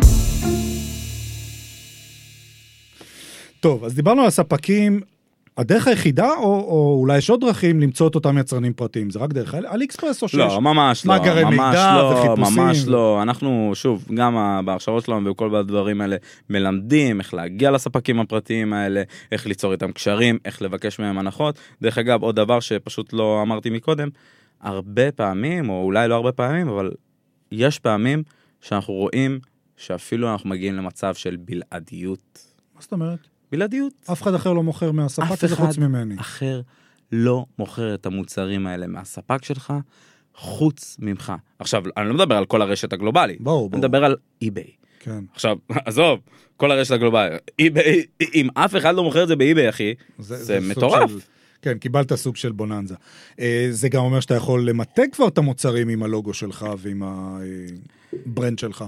טוב, אז דיברנו על הספקים. הדרך היחידה, או, או אולי יש עוד דרכים למצוא את אותם יצרנים פרטיים? זה רק דרך אלי אקספרס או שיש? לא, ממש לא. מאגרי מידע לא, וחיפושים? ממש לא. אנחנו, שוב, גם בהכשרות שלנו וכל הדברים האלה, מלמדים איך להגיע לספקים הפרטיים האלה, איך ליצור איתם קשרים, איך לבקש מהם הנחות. דרך אגב, עוד דבר שפשוט לא אמרתי מקודם, הרבה פעמים, או אולי לא הרבה פעמים, אבל יש פעמים שאנחנו רואים שאפילו אנחנו מגיעים למצב של בלעדיות. מה זאת אומרת? בלעדיות. אף אחד אחר לא מוכר מהספק הזה חוץ ממני. אף אחד אחר לא מוכר את המוצרים האלה מהספק שלך, חוץ ממך. עכשיו, אני לא מדבר על כל הרשת הגלובלית. בואו, בואו. אני מדבר על eBay. כן. עכשיו, עזוב, כל הרשת הגלובלית. eBay, אם אף אחד לא מוכר את זה ב-eBay, אחי, זה, זה מטורף. של... כן, קיבלת סוג של בוננזה. זה גם אומר שאתה יכול למתג כבר את המוצרים עם הלוגו שלך ועם הברנד שלך.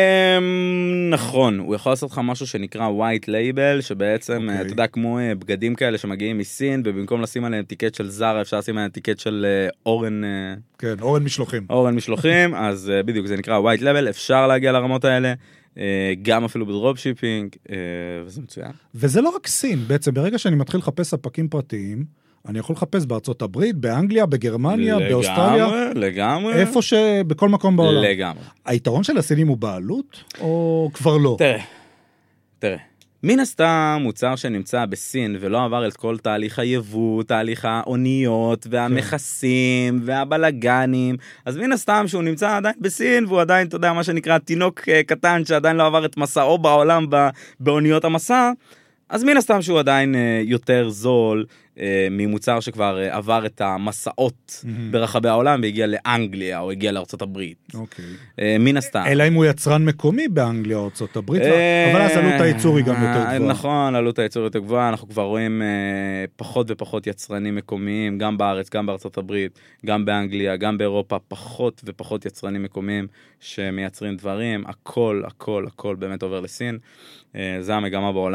נכון, הוא יכול לעשות לך משהו שנקרא white label, שבעצם, אתה יודע, כמו בגדים כאלה שמגיעים מסין, ובמקום לשים עליהם טיקט של זרה, אפשר לשים עליהם טיקט של אורן... כן, אורן משלוחים. אורן משלוחים, אז בדיוק זה נקרא white label, אפשר להגיע לרמות האלה. גם אפילו בדרופ שיפינג, וזה מצוין. וזה לא רק סין, בעצם ברגע שאני מתחיל לחפש ספקים פרטיים, אני יכול לחפש בארצות הברית, באנגליה, בגרמניה, לגמרי, באוסטרליה. לגמרי. איפה שבכל מקום בעולם. לגמרי. היתרון של הסינים הוא בעלות, או כבר לא? תראה, תראה. מן הסתם מוצר שנמצא בסין ולא עבר את כל תהליך היבוא, תהליך האוניות והמכסים והבלגנים, אז מן הסתם שהוא נמצא עדיין בסין והוא עדיין, אתה יודע, מה שנקרא תינוק קטן שעדיין לא עבר את מסעו בעולם באוניות המסע, אז מן הסתם שהוא עדיין יותר זול ממוצר שכבר עבר את המסעות ברחבי העולם והגיע לאנגליה או הגיע לארצות הברית. אוקיי. מן הסתם. אלא אם הוא יצרן מקומי באנגליה או ארצות הברית, אבל אז עלות הייצור היא גם יותר גבוהה. נכון, עלות הייצור יותר גבוהה, אנחנו כבר רואים פחות ופחות יצרנים מקומיים, גם בארץ, גם בארצות הברית, גם באנגליה, גם באירופה, פחות ופחות יצרנים מקומיים שמייצרים דברים, הכל, הכל, הכל באמת עובר לסין. זה המגמה בעולם.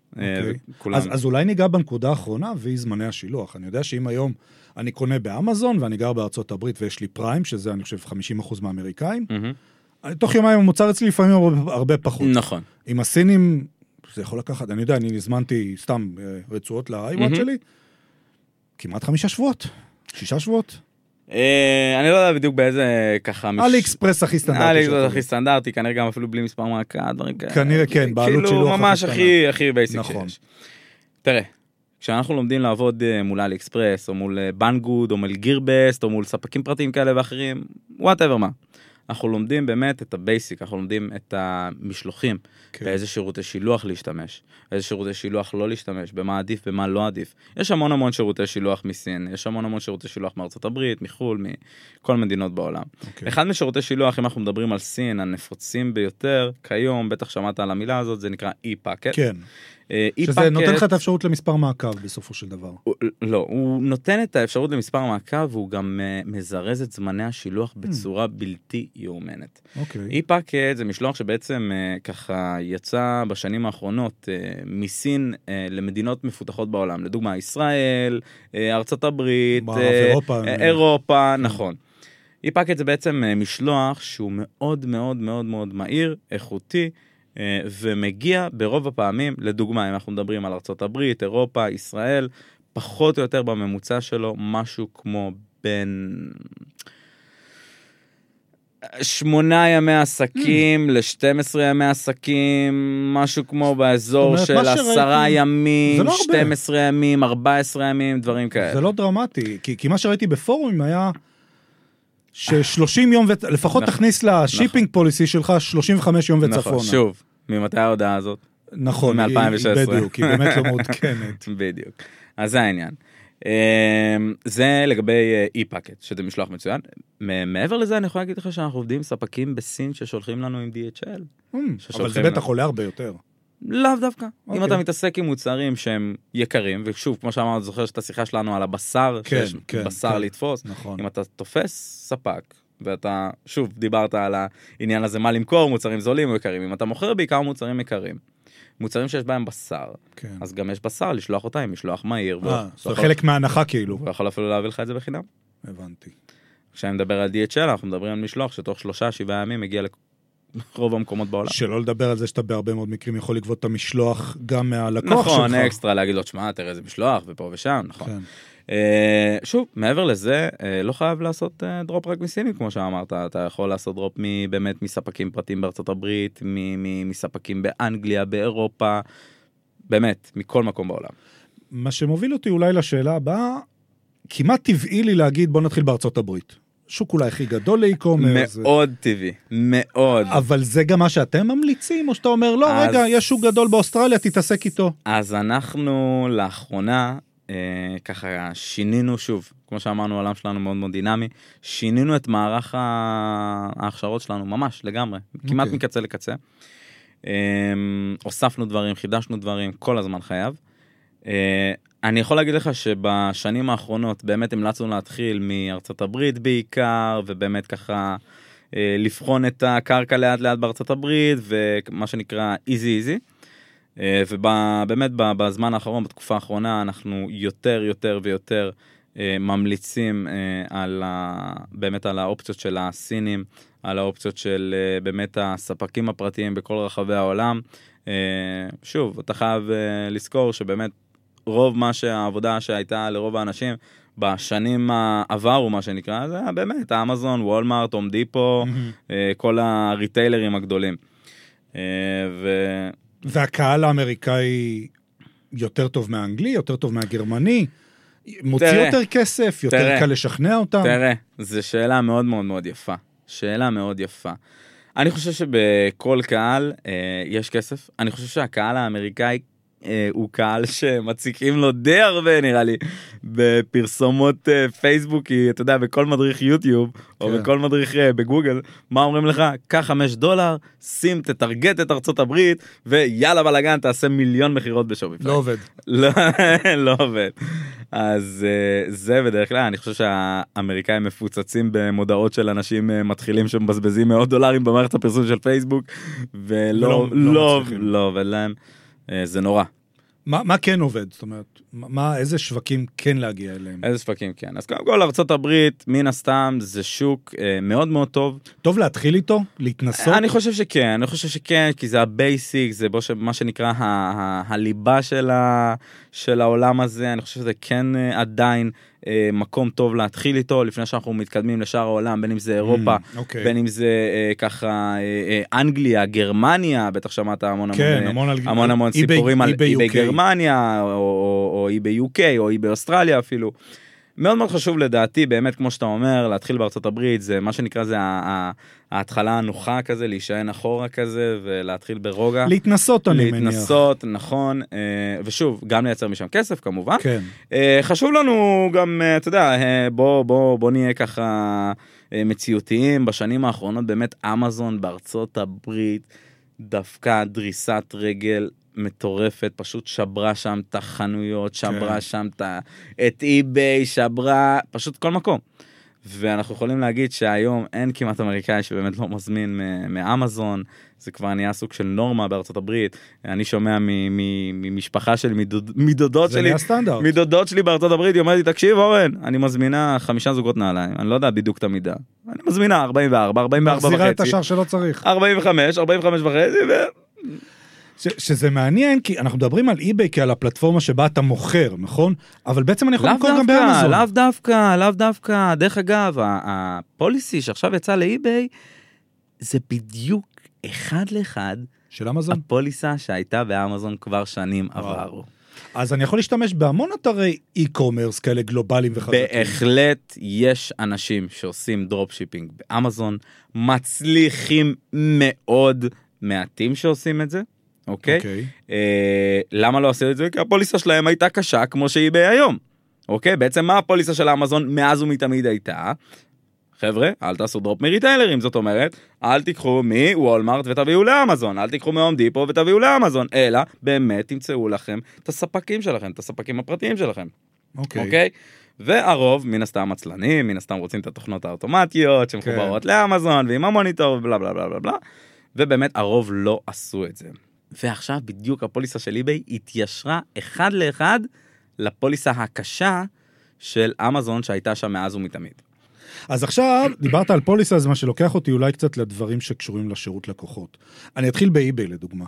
אז אולי ניגע בנקודה האחרונה, והיא זמני השילוח. אני יודע שאם היום אני קונה באמזון, ואני גר בארצות הברית, ויש לי פריים, שזה אני חושב חמישים אחוז מהאמריקאים, תוך יומיים המוצר אצלי לפעמים הרבה פחות. נכון. עם הסינים, זה יכול לקחת, אני יודע, אני נזמנתי סתם רצועות לאייוואט שלי, כמעט חמישה שבועות, שישה שבועות. אני לא יודע בדיוק באיזה ככה... אלי אקספרס הכי סטנדרטי. אלי אקספרס הכי סטנדרטי, כנראה גם אפילו בלי מספר מעקה, דברים כאלה. כנראה כן, בעלות שילוח כאילו ממש הכי, הכי בייסיק שיש. תראה, כשאנחנו לומדים לעבוד מול אלי אקספרס, או מול בנגוד, או מול גירבסט, או מול ספקים פרטיים כאלה ואחרים, whatever מה. אנחנו לומדים באמת את הבייסיק, אנחנו לומדים את המשלוחים, כן. באיזה שירותי שילוח להשתמש, באיזה שירותי שילוח לא להשתמש, במה עדיף, במה לא עדיף. יש המון המון שירותי שילוח מסין, יש המון המון שירותי שילוח מארצות הברית, מחול, מכל מדינות בעולם. Okay. אחד משירותי שילוח, אם אנחנו מדברים על סין, הנפוצים ביותר, כיום, בטח שמעת על המילה הזאת, זה נקרא e-packet. כן. שזה נותן לך את האפשרות למספר מעקב בסופו של דבר. לא, הוא נותן את האפשרות למספר מעקב, והוא גם מזרז את זמני השילוח בצורה בלתי יאומנת. אי-פאקט זה משלוח שבעצם ככה יצא בשנים האחרונות מסין למדינות מפותחות בעולם. לדוגמה, ישראל, ארצות הברית, אירופה, נכון. אי-פאקט זה בעצם משלוח שהוא מאוד מאוד מאוד מאוד מהיר, איכותי, ומגיע ברוב הפעמים, לדוגמה, אם אנחנו מדברים על ארצות הברית, אירופה, ישראל, פחות או יותר בממוצע שלו, משהו כמו בין שמונה ימי עסקים ל-שתים עשרה ימי עסקים, משהו כמו באזור של עשרה ימים, שתים עשרה ימים, ארבע עשרה ימים, דברים כאלה. זה לא דרמטי, כי, כי מה שראיתי בפורומים היה ש-שלושים יום, לפחות תכניס לשיפינג פוליסי שלך שלושים וחמישה יום וצפונה. נכון, שוב, ממתי ההודעה הזאת? נכון, מ-אלפיים ושש עשרה. בדיוק, היא באמת לא מעודכנת. בדיוק, אז זה העניין. זה לגבי אי-פאקט, שזה משלוח מצוין. מעבר לזה אני יכול להגיד לך שאנחנו עובדים ספקים בסין ששולחים לנו עם די אייץ' אל. אבל זה בטח עולה הרבה יותר. לאו דווקא. אם אתה מתעסק עם מוצרים שהם יקרים, ושוב, כמו שאמרת, זוכר שאת השיחה שלנו על הבשר, שיש בשר לתפוס, אם אתה תופס ספק, ואתה, שוב, דיברת על העניין הזה, מה למכור, מוצרים זולים או יקרים. אם אתה מוכר בעיקר מוצרים יקרים, מוצרים שיש בהם בשר, אז גם יש בשר, לשלוח אותה עם משלוח מהיר. זה חלק מההנחה כאילו. הוא יכול אפילו להביא לך את זה בחינם. הבנתי. כשאני מדבר על די אייץ' אל, אנחנו מדברים על משלוח שתוך שלושה, שבעה ימים מגיע רוב המקומות בעולם. שלא לדבר על זה שאתה בהרבה מאוד מקרים יכול לגבות את המשלוח גם מהלקוח שלך. נכון, אקסטרה להגיד לו, תשמע, תראה איזה משלוח, ופה ושם, נכון. שוב, מעבר לזה, לא חייב לעשות דרופ רק מסינים, כמו שאמרת, אתה יכול לעשות דרופ באמת מספקים פרטיים בארצות הברית, מספקים באנגליה, באירופה, באמת, מכל מקום בעולם. מה שמוביל אותי אולי לשאלה הבאה, כמעט טבעי לי להגיד, בוא נתחיל בארצות הברית. שוק אולי הכי גדול לאי-קומרס. מאוד טבעי, מאוד. אבל זה גם מה שאתם ממליצים, או שאתה אומר, לא, רגע, יש שוק גדול באוסטרליה, תתעסק איתו. אז אנחנו לאחרונה, ככה שינינו שוב, כמו שאמרנו, העולם שלנו מאוד מאוד דינמי, שינינו את מערך ההכשרות שלנו ממש לגמרי, כמעט מקצה לקצה. הוספנו דברים, חידשנו דברים, כל הזמן חייב. אני יכול להגיד לך שבשנים האחרונות באמת המלצנו להתחיל מארצות הברית בעיקר, ובאמת ככה לבחון את הקרקע לאט לאט בארצות הברית, ומה שנקרא easy easy. ובאמת בזמן האחרון, בתקופה האחרונה, אנחנו יותר יותר ויותר ממליצים על באמת על האופציות של הסינים, על האופציות של באמת הספקים הפרטיים בכל רחבי העולם. שוב, אתה חייב לזכור שבאמת רוב מה שהעבודה שהייתה לרוב האנשים בשנים העברו, מה שנקרא, זה באמת אמזון, וולמארט, הום דיפו, כל הריטיילרים הגדולים. ו... והקהל האמריקאי יותר טוב מהאנגלי, יותר טוב מהגרמני, מוציא תראה, יותר כסף, יותר תראה, קל לשכנע אותם. תראה, זו שאלה מאוד מאוד מאוד יפה. שאלה מאוד יפה. אני חושב שבכל קהל אה, יש כסף. אני חושב שהקהל האמריקאי אה, הוא קהל שמציקים לו די הרבה, נראה לי, בפרסומות אה, פייסבוק, כי אתה יודע, בכל מדריך יוטיוב, כן. או בכל מדריך אה, בגוגל, מה אומרים לך? קח חמש דולר, שים, תטרגט את ארצות הברית, ויאללה בלגן, תעשה מיליון מחירות בשופיפיי. לא עובד. לא, לא עובד. אז uh, זה בדרך כלל, אני חושב שהאמריקאים מפוצצים במודעות של אנשים uh, מתחילים שמבזבזים מאות דולרים במערכת הפרסום של פייסבוק, ולא, לא, לא, לא עובד להם. Uh, זה נורא. מה, מה כן עובד? זאת אומרת, מה, איזה שווקים כן להגיע אליהם? איזה שווקים כן. אז קודם כל, ארצות הברית, מן הסתם, זה שוק אה, מאוד מאוד טוב. טוב להתחיל איתו? להתנסות? אני חושב שכן, אני חושב שכן, כי זה הבייסיק, זה בו ש... מה שנקרא ה... ה... הליבה של, ה... של העולם הזה, אני חושב שזה כן אה, עדיין אה, מקום טוב להתחיל איתו, לפני שאנחנו מתקדמים לשאר העולם, בין אם זה אירופה, Mm, אוקיי. בין אם זה אה, ככה אה, אה, אנגליה, גרמניה, בטח שמעת המון כן, המון, המון, המון, המון אי-ביי- סיפורים על אי-ביי אי-ביי יו קיי. גרמניה, או, או, או אי בי-יו קיי, או אי באוסטרליה אפילו. מאוד מאוד חשוב לדעתי, באמת, כמו שאתה אומר, להתחיל בארצות הברית, זה מה שנקרא, זה ההתחלה הנוחה כזה, להישען אחורה כזה, ולהתחיל ברוגע. להתנסות, אני מניח. להתנסות, נכון, ושוב, גם לייצר משם כסף, כמובן. כן. חשוב לנו גם, אתה יודע, בוא, בוא, בוא נהיה ככה מציאותיים, בשנים האחרונות, באמת, אמזון בארצות הברית, דווקא דריסת רגל, מטורפת, פשוט שברה שם את החנויות, שברה כן. שם את אי-ביי, שברה, פשוט כל מקום. ואנחנו יכולים להגיד שהיום אין כמעט אמריקאי שבאמת לא מזמין מאמזון, זה כבר נהיה סוג של נורמה בארצות הברית. אני שומע ממשפחה שלי, מדודות שלי, מדודות שלי בארצות הברית, היא אומרת לי, תקשיב אורן, אני מזמינה חמישה זוגות נעליים, אני לא יודע בדיוק את המידה, אני מזמינה ארבעים וארבע, ארבעים וארבע וחצי. מחזירה את השאר שלא צריך. ארבעים וחמש, ארבעים וחמש וחצי, ו... ש, שזה מעניין, כי אנחנו מדברים על אי-ביי כעל הפלטפורמה שבה אתה מוכר, נכון? אבל בעצם אני יכול למכור גם באמזון. לאו דווקא, לאו דווקא. דרך אגב, הפוליסי שעכשיו יצא לאי-ביי, זה בדיוק אחד לאחד של אמזון? הפוליסה שהייתה באמזון כבר שנים עברו. אז אני יכול להשתמש בהמון אתרי אי-קומרס כאלה גלובליים וחזקים. בהחלט יש אנשים שעושים דרופשיפינג באמזון, מצליחים מאוד, מעטים שעושים את זה. אוקיי? Okay. אה, למה לא עשו את זה? כי הפוליסה שלהם הייתה קשה כמו שהיא בהיום. אוקיי? בעצם מה הפוליסה של האמזון מאז ומתמיד הייתה? חבר'ה, אל תעשו דרופ מריטיילרים, זאת אומרת, אל תיקחו מוולמארט ותביאו לאמזון, אל תיקחו מהום דיפו ותביאו לאמזון, אלא באמת תמצאו לכם את הספקים שלכם, את הספקים הפרטיים שלכם. אוקיי. אוקיי? והרוב, מן הסתם עצלנים, מן הסתם רוצים את התוכנות האוטומטיות שמחוברות okay. לאמזון ועם המוניטור ובלה בלה בלה בלה, ובאמת הרוב לא עשו את זה. ועכשיו בדיוק הפוליסה של אי-ביי התיישרה אחד לאחד לפוליסה הקשה של אמזון שהייתה שם מאז ומתמיד. אז עכשיו דיברת על פוליסה, זה מה שלוקח אותי אולי קצת לדברים שקשורים לשירות לקוחות. אני אתחיל באי-ביי לדוגמה.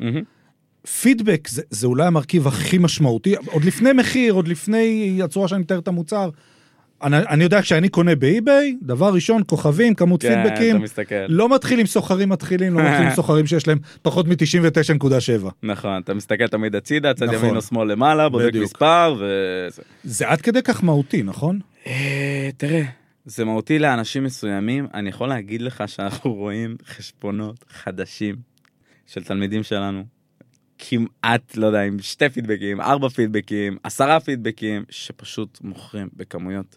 פידבק זה, זה אולי המרכיב הכי משמעותי, עוד לפני מחיר, עוד לפני הצורה שאני מתאר את המוצר. אני, אני יודע כשאני קונה באי-ביי, דבר ראשון, כוכבים, כמות כן, פידבקים, לא מתחילים סוחרים מתחילים, לא מתחילים סוחרים שיש להם פחות מ-תשעים ותשע נקודה שבע. נכון, אתה מסתכל תמיד הצידה, צד ימין או שמאל למעלה, בודק מספר, וזה. זה עד כדי כך מהותי, נכון? תראה, זה מהותי לאנשים מסוימים, אני יכול להגיד לך שאנחנו רואים חשבונות חדשים של תלמידים שלנו, כמעט, לא יודע, עם שתי פידבקים, ארבע פידבקים, עשרה פידבקים, שפשוט מוכרים בכמויות.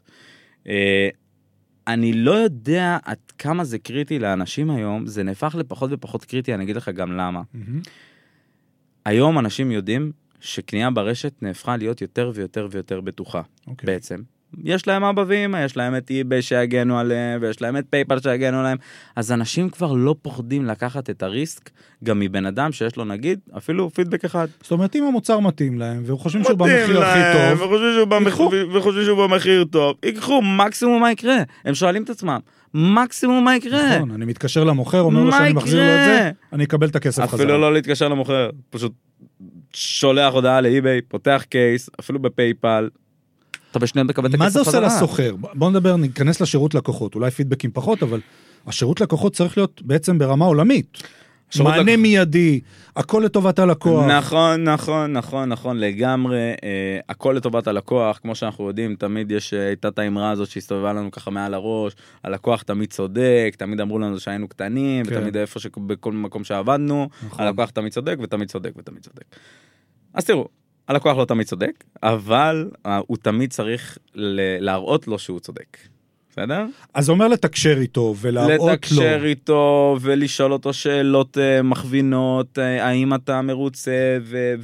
אני לא יודע עד כמה זה קריטי לאנשים היום, זה נהפך לפחות ופחות קריטי, אני אגיד לך גם למה. היום אנשים יודעים שקנייה ברשת נהפכה להיות יותר ויותר ויותר בטוחה, בעצם. יש להם אבא ואמא, יש להם את אי-ביי שיגנו עליהם, ויש להם את פייפל שיגנו עליהם, אז אנשים כבר לא פוחדים לקחת את הריסק, גם מבן אדם שיש לו נגיד, אפילו פידבק אחד. זאת אומרת, אם המוצר מתאים להם, וחושבים שהוא במחיר הכי טוב, וחושבים שהוא במחיר טוב, ייקחו, מקסימום מה יקרה. הם שואלים את עצמם, מקסימום מה יקרה. נכון, אני מתקשר למוכר, אומר לו שאני מחזיר לו את זה, אני אקבל את הכסף חזרה. אפילו לא להתקשר למוכר, פשוט שולח הודעה לאי-ביי, פותח קייס, אפילו בפייפל, מה זה עושה לסוחר? בוא נדבר, ניכנס לשירות לקוחות, אולי פידבקים פחות, אבל השירות לקוחות צריך להיות בעצם ברמה עולמית. מענה מיידי, הכל לטובת הלקוח. נכון, נכון, נכון, נכון, לגמרי, הכל לטובת הלקוח, כמו שאנחנו יודעים, תמיד יש, הייתה את האמרה הזאת שהסתובבה לנו ככה מעל הראש, הלקוח תמיד צודק, תמיד אמרו לנו שהיינו קטנים, ותמיד איפה שבכל מקום שעבדנו, הלקוח תמיד צודק, ותמיד צודק, ותמיד צודק. אז תראו, הלקוח לא תמיד צודק, אבל הוא תמיד צריך להראות לו שהוא צודק. בסדר? אז אומר לתקשר איתו ולהראות לו. לתקשר איתו ולשאול אותו שאלות מכווינות, האם אתה מרוצה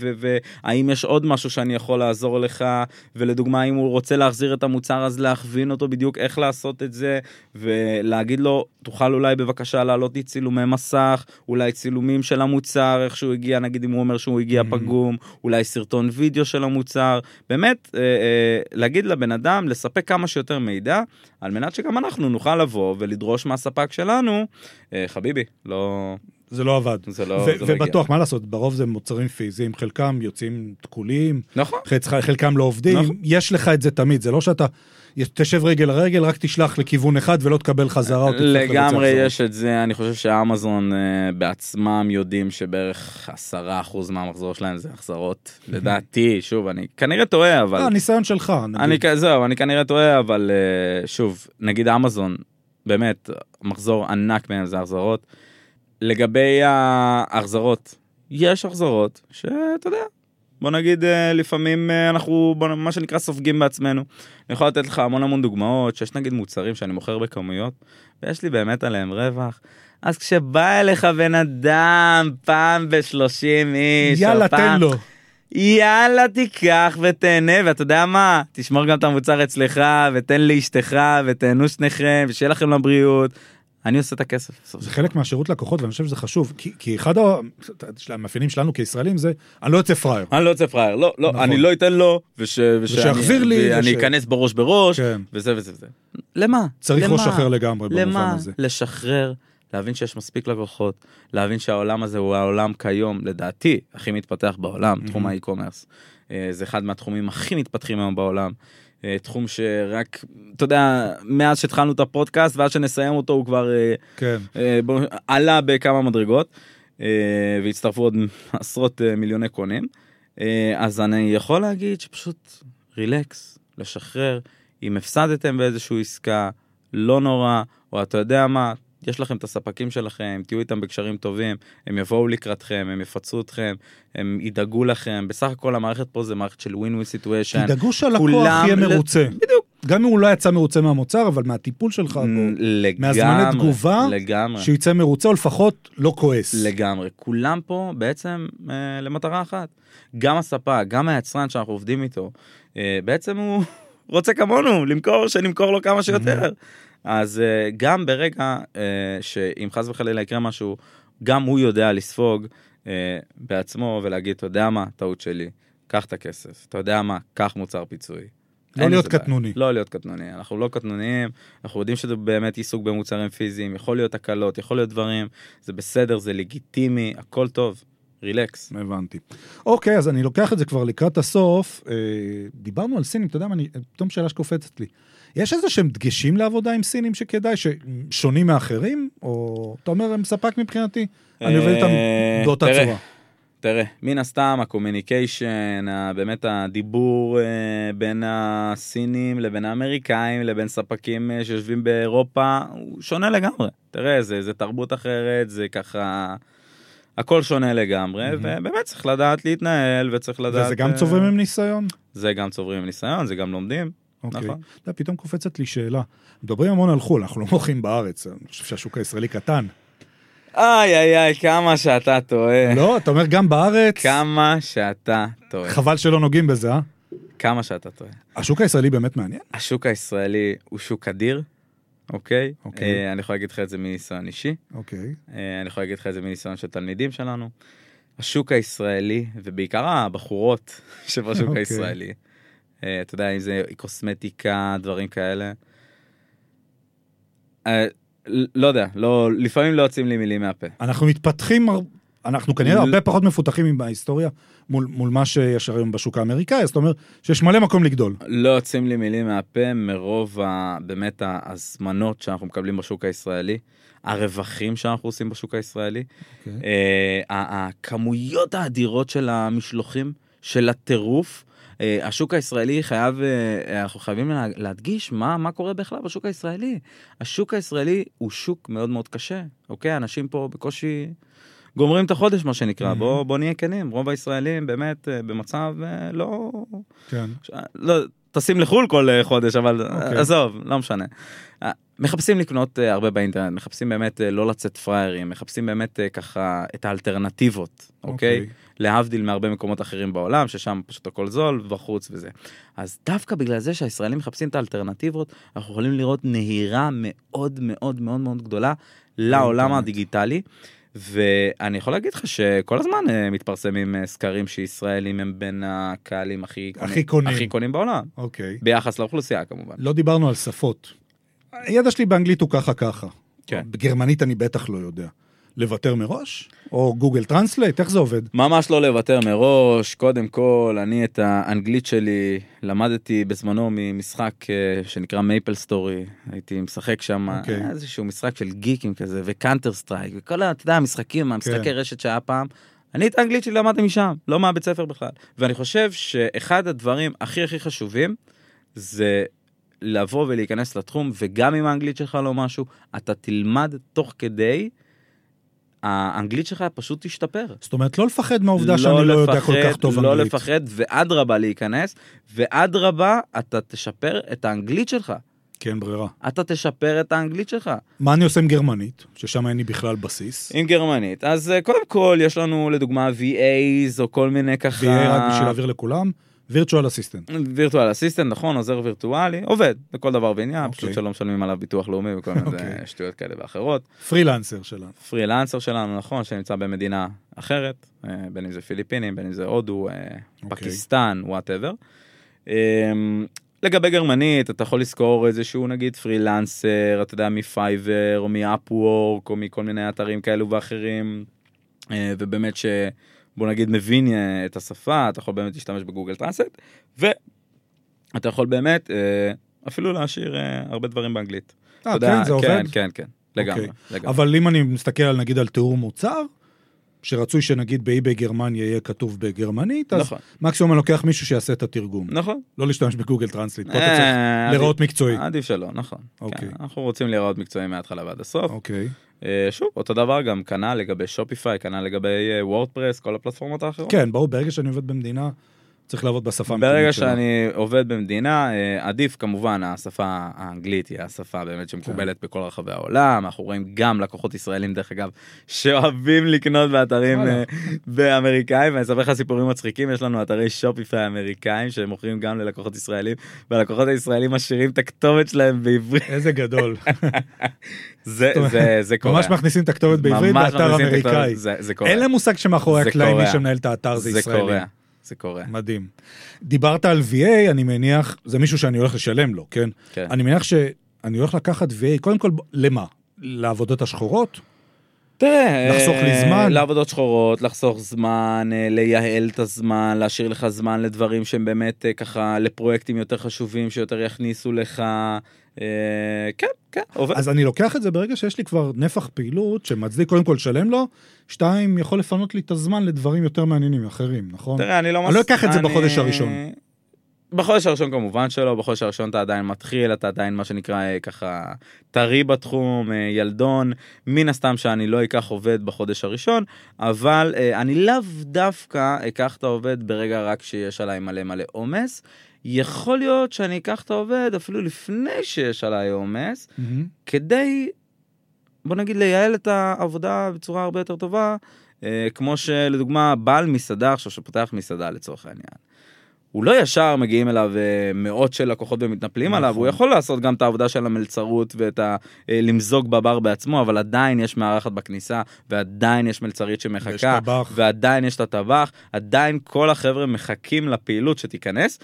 והאם יש עוד משהו שאני יכול לעזור לך, ולדוגמה אם הוא רוצה להחזיר את המוצר אז להכווין אותו בדיוק איך לעשות את זה, ולהגיד לו תוכל אולי בבקשה לעלות לי צילומי מסך, אולי צילומים של המוצר, איך שהוא הגיע, נגיד אם הוא אומר שהוא הגיע פגום, אולי סרטון וידאו של המוצר, באמת להגיד לבן אדם, לספק כמה שיותר מידע, על מנת שגם אנחנו נוכל לבוא ולדרוש מהספק שלנו, חביבי, לא... זה לא עבד. זה לא, ו- זה לא ובטוח, הגיע. מה לעשות, ברוב זה מוצרים פיזיים, חלקם יוצאים תקולים, נכון. חלקם לא עובדים, נכון. יש לך את זה תמיד, זה לא שאתה תשב רגל לרגל, רק תשלח לכיוון אחד ולא תקבל חזרה. או לגמרי יש את זה, אני חושב שאמזון uh, בעצמם יודעים שבערך עשרה אחוז מהמחזור שלהם זה החזרות, לדעתי, שוב, אני כנראה טועה, אבל... הניסיון שלך. אני, זהו, אני כנראה טועה, אבל uh, שוב, נגיד אמזון, באמת, מחזור ענק מהם זה החזרות, לגבי ההחזרות, יש החזרות שאתה יודע, בוא נגיד לפעמים אנחנו מה שנקרא סופגים בעצמנו. אני יכול לתת לך המון המון דוגמאות, שיש נגיד מוצרים שאני מוכר בכמויות, ויש לי באמת עליהם רווח, אז כשבא אליך בן אדם פעם ב-שלושים איש, יאללה פעם, תן לו. יאללה תיקח ותהנה, ואתה יודע מה, תשמור גם את המוצר אצלך, ותן לאשתך, ותהנו שניכם, ושיהיה לכם לבריאות, אני עושה את הכסף. זה חלק מהשירות לקוחות, ואני חושב שזה חשוב, כי, כי אחד המאפיינים שלנו כישראלים זה, אני לא יוצא פרייר. אני לא יוצא פרייר, לא, לא, נכון. אני לא אתן לו, וש, ושיחזיר לי, ואני וש... אכנס בראש בראש, כן. וזה וזה וזה. למה? צריך למה? ראש אחר לגמרי במובן למה? הזה. לשחרר, להבין שיש מספיק לקוחות, להבין שהעולם הזה הוא העולם כיום, לדעתי, הכי מתפתח בעולם, mm-hmm. תחום האי-קומרס. זה אחד מהתחומים הכי מתפתחים היום בעולם. תחום שרק, אתה יודע, מאז שהתחלנו את הפודקאסט, ועד שנסיים אותו, הוא כבר כן. עלה בכמה מדרגות, והצטרפו עוד עשרות מיליוני קונים. אז אני יכול להגיד שפשוט רילקס, לשחרר, אם הפסדתם באיזשהו עסקה, לא נורא, או אתה יודע מה, יש לכם את הספקים שלכם, תהיו איתם בקשרים טובים, הם יבואו לקראתכם, הם יפצו אתכם, הם ידאגו לכם, בסך הכל המערכת פה זה מערכת של win-win situation. תדאגו שהלקוח יהיה מרוצה. בדיוק. גם אם הוא לא יצא מרוצה מהמוצר, אבל מהטיפול שלך בו, מהזמני תגובה, לגמרי. שיצא מרוצה, או לפחות לא כועס. לגמרי. כולם פה בעצם אה, למטרה אחת. גם הספק, גם היצרן שאנחנו עובדים איתו, אה, בעצם הוא רוצה כמונו, למכור, שנמכור לו כמה שיותר. אז uh, גם ברגע uh, שאם חס וחלילה יקרה משהו, גם הוא יודע לספוג uh, בעצמו ולהגיד, אתה יודע מה, טעות שלי, קח את הכסף, אתה יודע מה, קח מוצר פיצוי. לא להיות קטנוני. לא להיות קטנוני, אנחנו לא קטנוניים, אנחנו יודעים שזה באמת עיסוק במוצרים פיזיים, יכול להיות הקלות, יכול להיות דברים, זה בסדר, זה לגיטימי, הכל טוב, רילקס. הבנתי. אוקיי, אז אני לוקח את זה כבר לקראת הסוף, אה, דיברנו על סינים, אתה יודע מה, אני, פתאום שאלה שקופצת לי. יש איזה שהם דגשים לעבודה עם סינים שכדאי, ששונים מאחרים, או אתה אומר, הם ספק מבחינתי, אני עובד איתם באותה צורה. תראה, מן הסתם, הקומוניקיישן, באמת הדיבור בין הסינים לבין האמריקאים, לבין ספקים שיושבים באירופה, הוא שונה לגמרי. תראה, זה, זה תרבות אחרת, זה ככה, הכל שונה לגמרי, ובאמת צריך לדעת להתנהל, וצריך לדעת... וזה גם צוברים עם ניסיון? זה גם צוברים עם ניסיון, זה גם לומדים. אוקיי. נכון. אתה, פתאום קופצת לי שאלה. מדברים המון על חול, אנחנו לא מוכרים בארץ, אני חושב שהשוק הישראלי קטן. איי, איי, איי, כמה שאתה טועה. לא, אתה אומר גם בארץ. כמה שאתה טועה. חבל שלא נוגעים בזה, אה? כמה שאתה טועה. השוק הישראלי באמת מעניין? השוק הישראלי הוא שוק אדיר, אוקיי? אוקיי. אה, אני יכול להגיד לך את זה מניסיון אישי. אוקיי. אה, אני יכול להגיד לך את זה מניסיון של תלמידים שלנו. השוק הישראלי, ובעיקר הבחורות שבשוק אוקיי. הישראלי, אה, אתה יודע, אם זה קוסמטיקה, דברים כאלה. אה, לא יודע, לא, לפעמים לא יוצאים לי מילים מהפה. אנחנו מתפתחים, אנחנו כנראה הרבה פחות מפותחים עם ההיסטוריה, מול, מול מה שיש היום בשוק האמריקאי, זאת אומרת שיש מלא מקום לגדול. לא יוצאים לי מילים מהפה, מרוב ה, באמת הזמנות שאנחנו מקבלים בשוק הישראלי, הרווחים שאנחנו עושים בשוק הישראלי, Okay. אה, הכמויות האדירות של המשלוחים, של הטירוף, השוק הישראלי חייב, אנחנו חייבים להדגיש מה, מה קורה בכלל בשוק הישראלי. השוק הישראלי הוא שוק מאוד מאוד קשה, אוקיי? אנשים פה בקושי גומרים את החודש, מה שנקרא. בוא, בוא נהיה כנים. רוב הישראלים באמת במצב לא... כן. לא, טסים לחול כל חודש, אבל אוקיי. עזוב, לא משנה. מחפשים לקנות הרבה באינטרנט, מחפשים באמת לא לצאת פריירים, מחפשים באמת ככה את האלטרנטיבות, אוקיי? להבדיל מהרבה מקומות אחרים בעולם, ששם פשוט הכל זול ובחוץ וזה. אז דווקא בגלל זה שהישראלים מחפשים את האלטרנטיבות, אנחנו יכולים לראות נהירה מאוד מאוד מאוד מאוד גדולה לעולם הדיגיטלי, ואני יכול להגיד לך שכל הזמן מתפרסמים סקרים שישראלים הם בין הקהלים הכי הכי קונים. הכי קונים בעולם. אוקיי. ביחס לאוכלוסייה כמובן. לא דיברנו על שפות. הידע שלי באנגלית הוא ככה ככה. כן. בגרמנית אני בטח לא יודע. לוותר מראש? או גוגל טרנסלייט? איך זה עובד? ממש לא לוותר מראש. קודם כל, אני את האנגלית שלי למדתי בזמנו ממשחק שנקרא מייפל סטורי. הייתי משחק שם okay. איזשהו משחק של גיקים כזה, וקאנטר סטרייק, וכל אתה יודע, המשחקים, המשחקי רשת שהיה פעם. אני את האנגלית שלי למדתי משם, לא מהבית ספר בכלל. ואני חושב שאחד הדברים הכי הכי חשובים, זה לבוא ולהיכנס לתחום, וגם אם האנגלית שלך לא משהו, אתה תלמד תוך כדי, האנגלית שלך פשוט תשתפר. זאת אומרת, לא לפחד מהעובדה שאני לא יודע כל כך טוב אנגלית. לא לפחד, ועד רבה להיכנס, ועד רבה אתה תשפר את האנגלית שלך. כן, ברירה. אתה תשפר את האנגלית שלך. מה אני עושה עם גרמנית? ששם אין לי בכלל בסיס. עם גרמנית. אז קודם כל, יש לנו לדוגמה וי איז, או כל מיני ככה... וי איי רק בשביל להעביר לכולם? וירטואל אסיסטנט. וירטואל אסיסטנט, נכון, עוזר וירטואלי, עובד, בכל דבר בעניין, פשוט שלא משלמים עליו ביטוח לאומי וכל מיני שטויות כאלה ואחרות. פרילנסר שלנו. פרילנסר שלנו, נכון, שנמצא במדינה אחרת, בין אם זה פיליפינים, בין אם זה הודו, פקיסטן, whatever. לגבי גרמנית, אתה יכול לזכור איזשהו נגיד פרילנסר, אתה יודע, מפייבר, או מאפוורק, או מכל מיני אתרים כאלו ואחרים, ובאמת ש... בוא נגיד מבין את השפה, אתה יכול באמת להשתמש בגוגל טרנסלייט, ואתה יכול באמת אפילו להשאיר הרבה דברים באנגלית. אה, כן, זה עובד? כן, כן, כן, לגמרי. אבל אם אני מסתכל על נגיד על תיאור מוצר, שרצוי שנגיד באי-ביי גרמניה יהיה כתוב בגרמנית, אז מקסימום אני לוקח מישהו שיעשה את התרגום. נכון. לא להשתמש בגוגל טרנסלייט, פה אתה צריך לראות מקצועי. עדיף שלא, נכון. אנחנו רוצים לראות מקצועי מההתחלה ועד הסוף. אוקיי. שוב, אותו דבר גם כנ"ל לגבי שופיפיי, כנ"ל לגבי וורדפרס, כל הפלטפורמות האחרות. כן, ברור, ברגע שאני עובד במדינה, צריך לעבוד בשפה המקומית שלה. ברגע שאני עובד במדינה, עדיף כמובן, השפה האנגלית היא השפה באמת שמקובלת בכל רחבי העולם, אנחנו רואים גם לקוחות ישראלים דרך אגב, שאוהבים לקנות באתרים באמריקאים, ואני אספר לך סיפורים מצחיקים, יש לנו אתרי שופיפיי אמריקאים, שמוכרים גם ללקוחות ישראלים, והלקוחות הישראלים משאירים את הכתובת שלהם בעברית. איזה גדול. זה, זה, זה קורה. ממש מכניסים את הכתובת בעברית באתר אמריקאי. זה קורה. אין להם מושג שמאחורי הקלעים מי שמנהל את האתר זה ישראלי. זה קורה. זה קורה. מדהים. דיברת על וי איי, אני מניח, זה מישהו שאני הולך לשלם לו, כן? כן. אני מניח שאני הולך לקחת וי איי, קודם כל, למה? לעבודות השחורות? תראה, לחסוך לי זמן? לעבודות שחורות, לחסוך זמן, לייעל את הזמן, להשאיר לך זמן לדברים שהם באמת ככה, לפרויקטים יותר חשובים, שיותר יכניסו לך, כן, כן, עובד. אז אני לוקח את זה ברגע שיש לי כבר נפח פעילות, שמצדיק קודם כל לשלם לו, שתיים, יכול לפנות לי את הזמן לדברים יותר מעניינים אחרים, נכון? תראה, אני לא... אני לא אקח את זה בחודש הראשון. בחודש הראשון כמובן שלא, בחודש הראשון אתה עדיין מתחיל, אתה עדיין מה שנקרא ככה טרי בתחום, ילדון, מן הסתם שאני לא אקח עובד בחודש הראשון, אבל אני לאו דווקא אקח את העובד ברגע רק שיש עליי מלא מלא עומס, יכול להיות שאני אקח את העובד אפילו לפני שיש עליי עומס, mm-hmm. כדי, בוא נגיד, לייעל את העבודה בצורה הרבה יותר טובה, כמו שלדוגמה בעל מסעדה עכשיו שפותח מסעדה לצורך העניין. הוא לא ישר מגיעים אליו מאות של לקוחות ומתנפלים עליו, הוא יכול לעשות גם את העבודה של המלצרות ואת הלמזוג בבר בעצמו, אבל עדיין יש מערכת בכניסה, ועדיין יש מלצרית שמחכה, ועדיין יש את הטבח, עדיין כל החבר'ה מחכים לפעילות שתיכנס,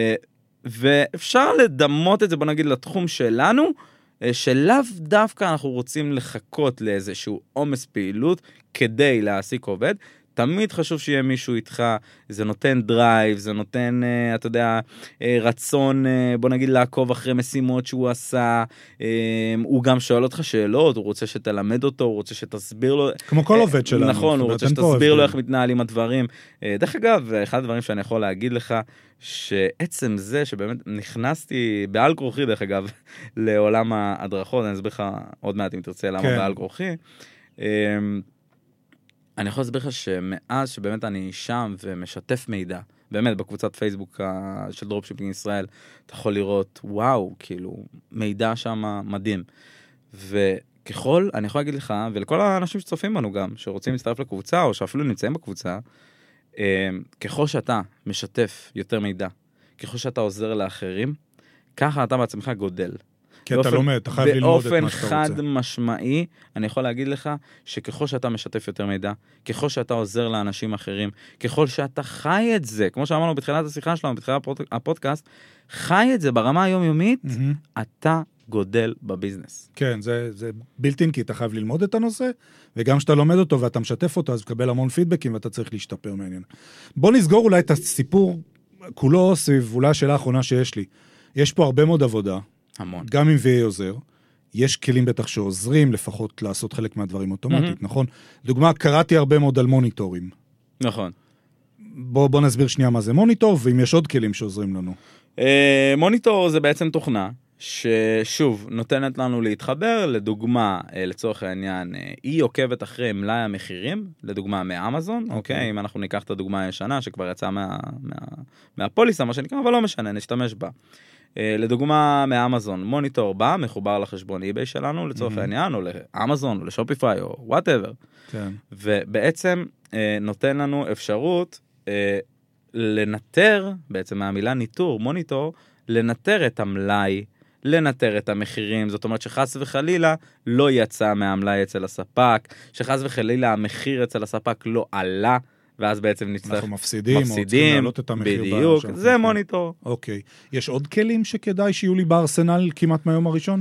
ואפשר לדמות את זה, בוא נגיד, לתחום שלנו, שלאו דווקא אנחנו רוצים לחכות לאיזשהו עומס פעילות, כדי להעסיק עובד, תמיד חשוב שיהיה מישהו איתך, זה נותן דרייב, זה נותן, אתה יודע, רצון, בוא נגיד, לעקוב אחרי משימות שהוא עשה, הוא גם שואל אותך שאלות, הוא רוצה שתלמד אותו, הוא רוצה שתסביר לו. כמו כל עובד שלנו. נכון, הוא רוצה שתסביר לו איך מתנהלים הדברים. דרך אגב, אחד הדברים שאני יכול להגיד לך, שעצם זה שבאמת נכנסתי בעל כרוכי, דרך אגב, לעולם ההדרכות, אני אסביר לך עוד מעט אם תרצה למה בעל כרוכי, אני יכול להסביר לך שמאז שבאמת אני שם ומשתף מידע באמת, בקבוצת פייסבוק של דרופשיפינג ישראל, אתה יכול לראות, וואו, כאילו, מידע שם מדהים. וככל, אני יכול להגיד לך, ולכל האנשים שצופים בנו גם, שרוצים להצטרף לקבוצה, או שאפילו נמצאים בקבוצה, ככל שאתה משתף יותר מידע, ככל שאתה עוזר לאחרים, ככה אתה בעצמך גודל. כי אתה לומד, אתה חייב ללמוד את מה שאתה רוצה. באופן חד משמעי, אני יכול להגיד לך, שככל שאתה משתף יותר מידע, ככל שאתה עוזר לאנשים אחרים, ככל שאתה חי את זה, כמו שאמרנו בתחילת השיחה שלנו, בתחילת הפודקאסט, חי את זה ברמה היומיומית, אתה גודל בביזנס. כן, זה, זה בלתי, כי אתה חייב ללמוד את הנושא, וגם שאתה לומד אותו ואתה משתף אותו, אז תקבל המון פידבקים ואתה צריך להשתפר מעניין. בוא נסגור אולי את הסיפור כולו סביב אולי השאלה האחרונה שיש לי. יש פה הרבה מאוד עבודה. המון. גם אם ויהיה עוזר. יש כלים בטח שעוזרים לפחות לעשות חלק מהדברים אוטומטית, mm-hmm. נכון? דוגמה, קראתי הרבה מאוד על מוניטורים. נכון. בוא, בוא נסביר שנייה מה זה מוניטור, ואם יש עוד כלים שעוזרים לנו. אה, מוניטור זה בעצם תוכנה, ששוב, נותנת לנו להתחבר, לדוגמה, לצורך העניין, היא עוקבת אחרי מלאי המחירים, לדוגמה מאמזון, אוקיי? אם אנחנו ניקח את הדוגמה הישנה, שכבר יצאה מה, מה, מהפוליסה, מה שנקרא, אבל לא משנה, נשתמש בה. לדוגמה מאמזון, מוניטור בא, מחובר לחשבון eBay שלנו, לצורך העניין, או לאמזון, או לשופיפיי, או whatever. כן. ובעצם נותן לנו אפשרות לנטר, בעצם מהמילה ניטור, מוניטור, לנטר את המלאי, לנטר את המחירים, זאת אומרת שחס וחלילה לא יצא מהמלאי אצל הספק, שחס וחלילה המחיר אצל הספק לא עלה, ואז בעצם נצטרך... אנחנו מפסידים, מפסידים, או צריכים להעלות את המחיר. בדיוק, זה מוניטור. אוקיי. יש עוד כלים שכדאי שיהיו לי בארסנל כמעט מהיום הראשון?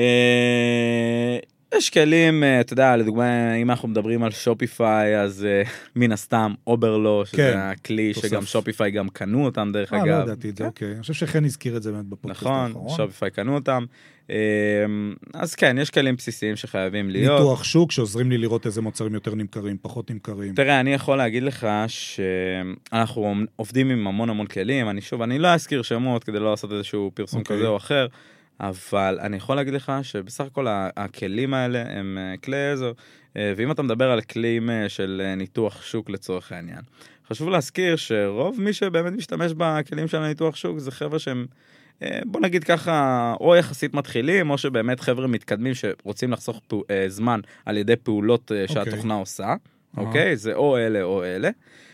יש כלים, אתה יודע, לדוגמה, אם אנחנו מדברים על שופיפיי, אז מן הסתם אוברלו, שזה הכלי שגם שופיפיי גם קנו אותם דרך אגב. אה, לא ידעתי את זה, אוקיי. אני חושב שכן הזכיר את זה באמת בפודקאסט האחרון. נכון, שופיפיי קנו אותם. אז כן, יש כלים בסיסיים שחייבים להיות. ניתוח שוק שעוזרים לי לראות איזה מוצרים יותר נמכרים, פחות נמכרים. תראה, אני יכול להגיד לך שאנחנו עובדים עם המון המון כלים. אני שוב, אני לא אזכיר שמות כדי לא לעשות איזשהו פרסום כזה או אחר. אבל אני יכול להגיד לך שבסך הכל הכלים האלה הם כלי עזר, ואם אתה מדבר על כלים של ניתוח שוק לצורך העניין, חשוב להזכיר שרוב מי שבאמת משתמש בכלים של הניתוח שוק זה חבר'ה שהם, בוא נגיד ככה, או יחסית מתחילים, או שבאמת חבר'ה מתקדמים שרוצים לחסוך פו, זמן על ידי פעולות שהתוכנה עושה, אוקיי? זה או אלה או אלה.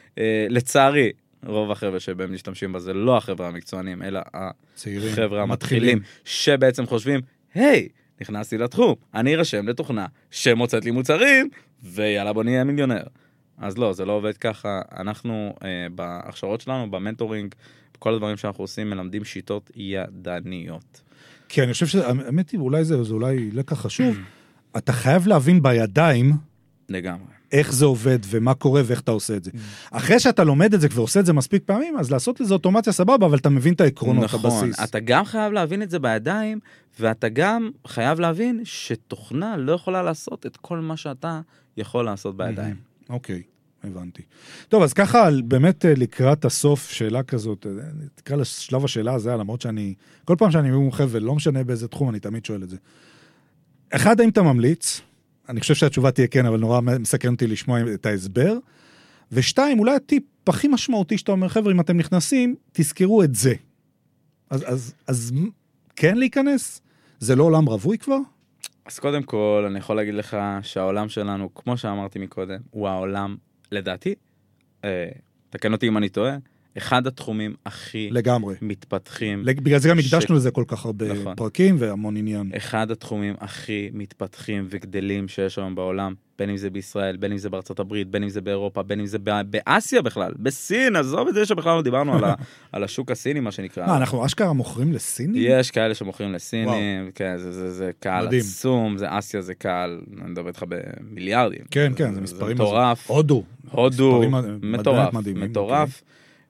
לצערי, רוב החבר'ה שבהם משתמשים בזה, לא החבר'ה המקצוענים, אלא החבר'ה המתחילים, שבעצם חושבים, היי, נכנסתי לתחום, אני ארשם לתוכנה שמוצאת לי מוצרים, ויאללה בוא נהיה מיליונר. אז לא, זה לא עובד ככה. אנחנו אה, בהכשרות שלנו, במנטורינג, בכל הדברים שאנחנו עושים, מלמדים שיטות ידניות. כי אני חושב שהאמת היא, אולי זה, זה אולי לקח חשוב, אתה חייב להבין בידיים, לגמרי. איך זה עובד ומה קורה ואיך אתה עושה את זה. אחרי שאתה לומד את זה ועושה את זה מספיק פעמים, אז לעשות לזה אוטומציה סבבה, אבל אתה מבין את העקרונות, נכון, הבסיס. אתה גם חייב להבין את זה בידיים, ואתה גם חייב להבין שתוכנה לא יכולה לעשות את כל מה שאתה יכול לעשות בידיים. אוקיי, הבנתי. טוב, אז ככה באמת לקראת הסוף שאלה כזאת, תקרא לשלב השאלה הזה, למרות שאני, כל פעם שאני מומחה ולא משנה באיזה תחום, אני תמיד שואל את זה. אחד, האם אתה ממליץ? אני חושב שהתשובה תהיה כן, אבל נורא מסקרן אותי לשמוע את ההסבר. ושתיים, אולי הטיפ הכי משמעותי שאתה אומר, חבר'ה, אם אתם נכנסים, תזכרו את זה. אז, אז, אז כן להיכנס? זה לא עולם רווי כבר? אז קודם כל, אני יכול להגיד לך שהעולם שלנו, כמו שאמרתי מקודם, הוא העולם, לדעתי, אה, תקן אותי אם אני טועה, אחד התחומים הכי לגמרי. מתפתחים. בגלל זה גם הקדשנו לזה כל כך הרבה נכון. פרקים והמון עניין. אחד התחומים הכי מתפתחים וגדלים שיש היום בעולם, בין אם זה בישראל, בין אם זה בארצות הברית, בין אם זה באירופה, בין אם זה באסיה בכלל, בסין, עזוב את זה שבכלל לא דיברנו על, ה, על השוק הסיני, מה שנקרא. מה, אנחנו אשכרה מוכרים לסינים? יש כאלה שמוכרים לסינים, כן, זה, זה, זה קהל מדהים. עצום, זה אסיה, זה קהל, אני מדבר איתך במיליארדים. כן, כן, זה מספרים. זה מטורף. הודו. הודו, מטורף, מטורף.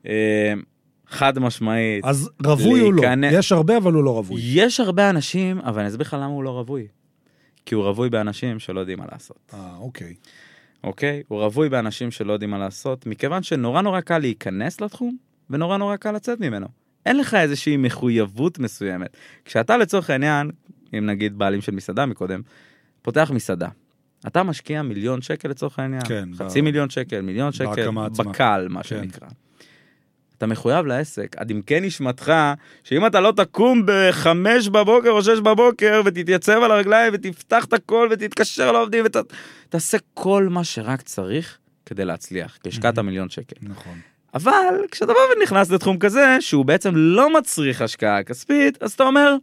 חד משמעית. אז רווי הוא לא, יש הרבה אבל הוא לא רווי. יש הרבה אנשים, אבל אני אסביר לך למה הוא לא רווי. כי הוא רווי באנשים שלא יודעים מה לעשות. אה, אוקיי. אוקיי? הוא רווי באנשים שלא יודעים מה לעשות, מכיוון שנורא נורא קל להיכנס לתחום, ונורא נורא קל לצאת ממנו. אין לך איזושהי מחויבות מסוימת. כשאתה לצורך העניין, אם נגיד בעלים של מסעדה מקודם, פותח מסעדה. אתה משקיע מיליון שקל לצורך העניין. כן. חצי ב... מיליון שקל, מיליון שקל, בקל, מה כן. שנקרא. אתה מחויב לעסק, עד אם כן נשמתך, שאם אתה לא תקום בחמש בבוקר או שש בבוקר, ותתייצב על הרגליים, ותפתח את הכל, ותתקשר לעובדים, ותעשה כל מה שרק צריך כדי להצליח, כי השקעת מיליון שקל. נכון. אבל כשאתה בא ונכנס לתחום כזה, שהוא בעצם לא מצריך השקעה כספית, אז אתה אומר,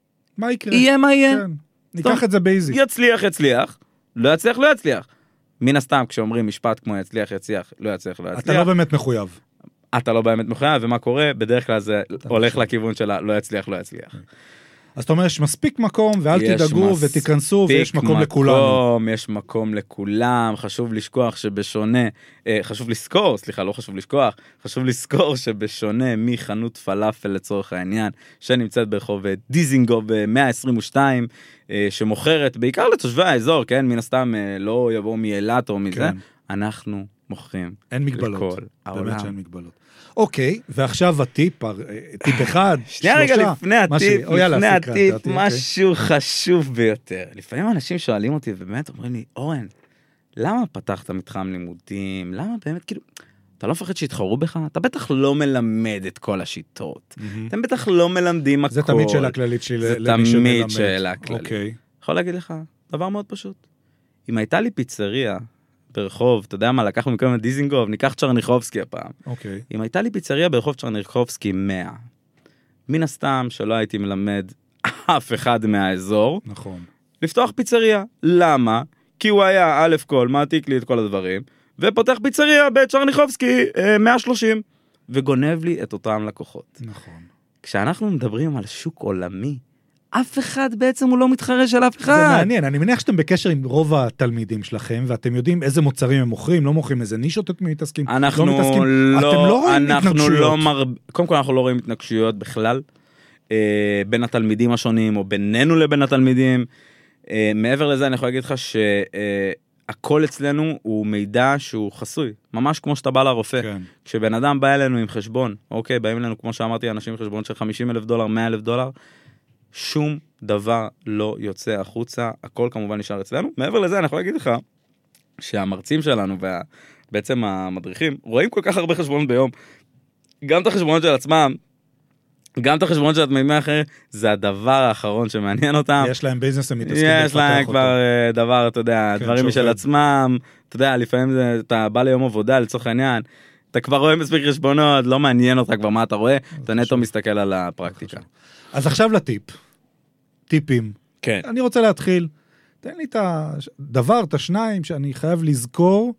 מה יקרה? יהיה מה יהיה. כן. ניקח את זה בייזי. יצליח, יצליח, לא יצליח, לא יצליח. מן הסתם, כשאומרים משפט כמו יצליח, יצליח, לא יצליח, לא יצליח. אתה לא באמת מחויב. אתה לא באמת מחויב, ומה קורה? בדרך כלל זה הולך לכיוון שלה, לא יצליח, לא יצליח. אז אתה אומר, יש מספיק מקום, ואל תדאגו ותיכנסו, ויש מקום לכולנו. יש מקום לכולם, חשוב לשכוח שבשונה, חשוב לזכור, סליחה, לא חשוב לשכוח, חשוב לזכור שבשונה מחנות פלאפל לצורך העניין, שנמצאת ברחוב דיזינגוף ב-מאה עשרים ושתיים, שמוכרת בעיקר לתושבי האזור, כן, מן הסתם לא יבואו מאילת או מזה, אנחנו מוכרים. אין מגבלות, באמת שאין מגבלות. אוקיי, ועכשיו הטיפ, טיפ אחד, שנייה רגע לפני הטיפ, לפני הטיפ, משהו חשוב ביותר. לפעמים אנשים שואלים אותי, ובאמת אומרים לי, אורן, למה פתחת מתחם לימודים? למה באמת, כאילו, אתה לא מפחד שיתחרו בך? אתה בטח לא מלמד את כל השיטות. אתם בטח לא מלמדים הכל. זה תמיד שאלה כללית שלי. זה תמיד שאלה כללית. יכול להגיד לך, דבר מאוד פשוט. אם הייתה לי פיצריה, ברחוב, אתה יודע מה, לקחנו מקום דיזינגוף, ניקח צ'רניחובסקי הפעם. אוקיי. אם הייתה לי פיצריה ברחוב צ'רניחובסקי מאה, מן הסתם שלא הייתי מלמד אף אחד מהאזור, נכון. לפתוח פיצריה. למה? כי הוא היה א' כל, מעתיק לי את כל הדברים, ופותח פיצריה בצ'רניחובסקי מאה ושלושים, וגונב לי את אותם לקוחות. נכון. כשאנחנו מדברים על שוק עולמי, אף אחד בעצם הוא לא מתחרה של אף אחד. זה מעניין, אני מניח שאתם בקשר עם רוב התלמידים שלכם, ואתם יודעים איזה מוצרים הם מוכרים, לא מוכרים איזה נישות אתם מתעסקים, אנחנו לא מתעסקים, לא, אתם לא רואים התנגשויות. לא מר... קודם כל אנחנו לא רואים התנגשויות בכלל, אה, בין התלמידים השונים, או בינינו לבין התלמידים. אה, מעבר לזה אני יכול להגיד לך שהכל אה, אצלנו הוא מידע שהוא חסוי, ממש כמו שאתה בא לרופא. כן. כשבן אדם בא אלינו עם חשבון, אוקיי, באים אלינו כמו שאמרתי, אנשים עם חשבון של חמישים אלף דולר, מאה אלף דולר, שום דבר לא יוצא החוצה, הכל כמובן נשאר אצלנו. מעבר לזה, אני יכול להגיד לך שהמרצים שלנו ובעצם המדריכים רואים כל כך הרבה חשבונות ביום, גם את החשבונות של עצמם, גם את החשבונות של התמימים האחרים, זה הדבר האחרון שמעניין אותם. יש להם ביזנס, הם מתעסקים לפתח אותו. יש להם כבר דבר, אתה יודע, כן, דברים משל עצמם, אתה יודע, לפעמים זה, אתה בא ליום עבודה לצורך העניין, אתה כבר רואה מספיק חשבונות, לא מעניין אותך כבר מה אתה רואה, אתה נטו מסתכל על הפרקטיקה. אז עכשיו לטיפ. טיפים. כן. אני רוצה להתחיל. תן לי את הדבר, את השניים, שאני חייב לזכור,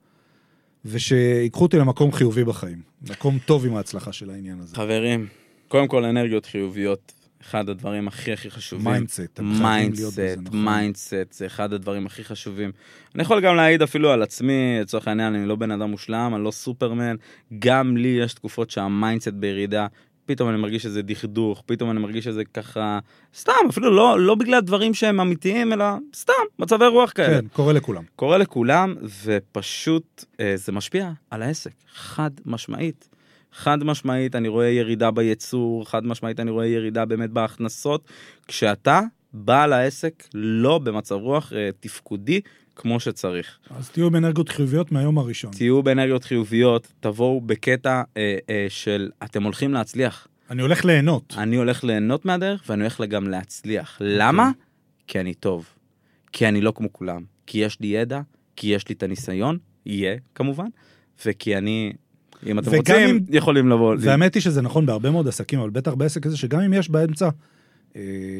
ושיקחו אותי למקום חיובי בחיים. מקום טוב עם ההצלחה של העניין הזה. חברים, קודם כל אנרגיות חיוביות, אחד הדברים הכי הכי חשובים. מיינדסט. מיינדסט, מיינדסט, זה אחד הדברים הכי חשובים. אני יכול גם להעיד אפילו על עצמי, לצורך העניין, אני לא בן אדם מושלם, אני לא סופרמן, גם לי יש תקופות שהמיינדסט בירידה, פתאום אני מרגיש שזה דכדוך, פתאום אני מרגיש שזה ככה, סתם, אפילו לא, לא בגלל דברים שהם אמיתיים, אלא סתם, מצבי רוח כאלה. כן, קורה לכולם. קורה לכולם, ופשוט אה, זה משפיע על העסק, חד משמעית. חד משמעית, אני רואה ירידה בייצור, חד משמעית, אני רואה ירידה באמת בהכנסות, כשאתה בא לעסק לא במצב רוח אה, תפקודי, כמו שצריך. אז תהיו באנרגיות חיוביות מהיום הראשון. תהיו באנרגיות חיוביות, תבואו בקטע אה, אה, של אתם הולכים להצליח. אני הולך ליהנות. אני הולך ליהנות מהדרך, ואני הולך גם להצליח. למה? כי אני טוב. כי אני לא כמו כולם. כי יש לי ידע, כי יש לי את הניסיון, יהיה כמובן, וכי אני, אם אתם רוצים, אם, יכולים לבוא. והאמת היא שזה נכון בהרבה מאוד עסקים, אבל בטח בעסק הזה, שגם אם יש באמצע אה,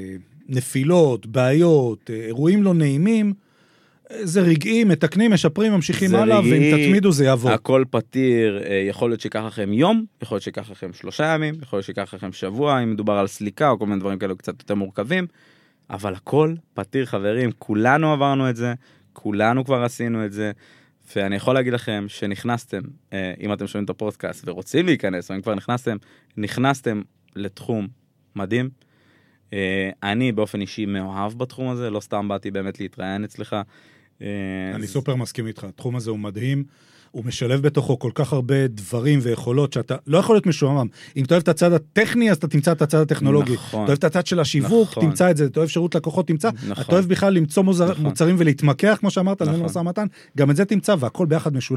נפילות, בעיות, אה, אירועים לא נעימים, זה רגעי, מתקנים, משפרים, ממשיכים הלאה, ואם תתמידו זה יעבור. הכל פתיר, יכול להיות שיקח לכם יום, יכול להיות שיקח לכם שלושה ימים, יכול להיות שיקח לכם שבוע, אם מדובר על סליקה או כל מיני דברים כאלו קצת יותר מורכבים, אבל הכל פתיר חברים, כולנו עברנו את זה, כולנו כבר עשינו את זה, ואני יכול להגיד לכם שנכנסתם, אם אתם שומעים את הפודקאסט ורוצים להיכנס, או אם כבר נכנסתם, נכנסתם לתחום מדהים, אני באופן אישי מאוהב בתחום הזה, לא סתם באתי באמת להתראיין אצלך. אני סופר מסכים איתך, התחום הזה הוא מדהים, הוא משלב בתוכו כל כך הרבה דברים ויכולות, שאתה לא יכול להיות משועמם. אם אתה אוהב את הצד הטכני, אז אתה תמצא את הצד הטכנולוגי. אתה אוהב את הצד של השיווק, תמצא את זה, אתה אוהב שירות לקוחות, תמצא. אתה אוהב בכלל למצוא מוצרים ולהתמקח, כמו שאמרת, גם את זה תמצא, והכל ביחד משולב.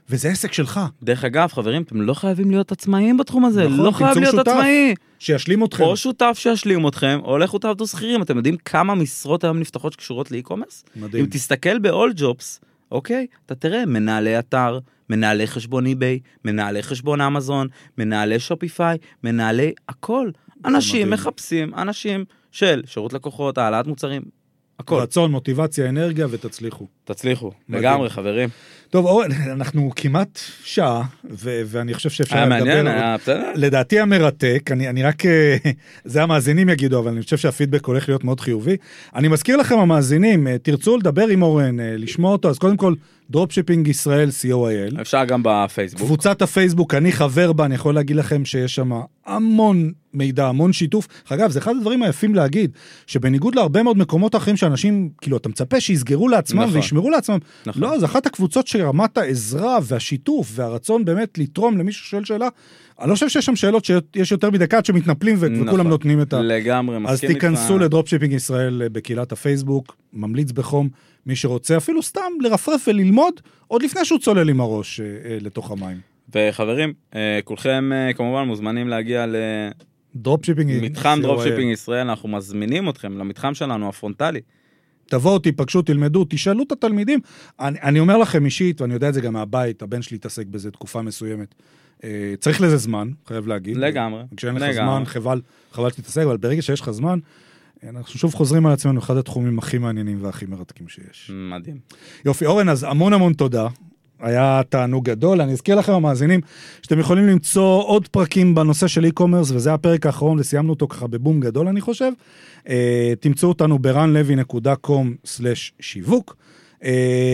וזה עסק שלך. דרך אגב, חברים, אתם לא חייבים להיות עצמאיים בתחום הזה, נכון, לא חייב להיות שותף, עצמאי. שישלים אתכם. או שותף שישלים אתכם, או לכו תעבדו שכירים. אתם יודעים כמה משרות היום נפתחות שקשורות לאי-קומרס? מדהים. אם תסתכל ב-All Jobs, אוקיי? אתה תראה מנהלי אתר, מנהלי חשבון eBay, מנהלי חשבון אמזון, מנהלי שופיפיי, מנהלי הכל. אנשים מדהים. מחפשים, אנשים של שירות לקוחות, העלאת מוצרים, הכל. רצון, מוטיבציה, אנרגיה, ותצליחו. תצליחו, מדהים. לגמרי, חברים. טוב, אורן, אנחנו כמעט שעה, ו- ואני חושב שאפשר היה לדבר. מעניין, היה בסדר. לדעתי המרתק, אני, אני רק, אה, זה המאזינים יגידו, אבל אני חושב שהפידבק הולך להיות מאוד חיובי. אני מזכיר לכם המאזינים, אה, תרצו לדבר עם אורן, אה, לשמוע אותו, אז קודם כל, דרופשיפינג ישראל, סי או איי אל. אפשר גם בפייסבוק. קבוצת הפייסבוק, אני חבר בה, אני יכול להגיד לכם שיש שם המון מידע, המון שיתוף. אגב, זה אחד הדברים היפים להגיד, שבניגוד להרבה מאוד מקומות אחרים שאנשים, כאילו, אתה מצפה שיסגרו לעצמם נכון. וישמרו לעצמם. נכון. לא, זה אחת הקבוצות שרמת העזרה והשיתוף והרצון באמת לתרום למישהו שואל שאלה. אני לא חושב שיש שם שאלות שיש יותר מדקת שמתנפלים ו- נכון. וכולם נותנים את ה... לגמרי, אז מסכים איתך. תיכנסו לדרופשיפינג ישראל בקהילת הפייסבוק, ממליץ בחום, מי שרוצה אפילו סתם לרפרף וללמוד, עוד לפני שהוא צולל עם הראש אה, אה, לתוך המים. וחברים, אה, כולכם אה, כמובן מוזמנים להגיע דרופשיפינג למתחם דרופשיפינג ישראל, אנחנו מזמינים אתכם למתחם שלנו הפרונטלי. תבואו, תיפגשו, תלמדו, תשאלו את התלמידים. אני, אני אומר לכם אישית, ואני יודע את זה גם מהבית, הבן שלי התעסק בזה תקופה מסוימת. אה, צריך לזה זמן, חייב להגיד. לגמרי. כשאין לך לגמרי. זמן, חבל, חבל שתתעסק, אבל ברגע שיש לך זמן, אנחנו שוב חוזרים על עצמנו, אחד התחומים הכי מעניינים והכי מרתקים שיש. מדהים. יופי, אורן, אז המון המון תודה. היה תענוג גדול. אני אזכיר לכם, המאזינים, שאתם יכולים למצוא עוד פרקים בנושא של אי-קומרס, וזה הפרק האחרון, וסיימנו אותו ככה בבום גדול, אני חושב. Uh, תמצאו אותנו ב-רן לוי דוט קום סלש שיווק. Uh,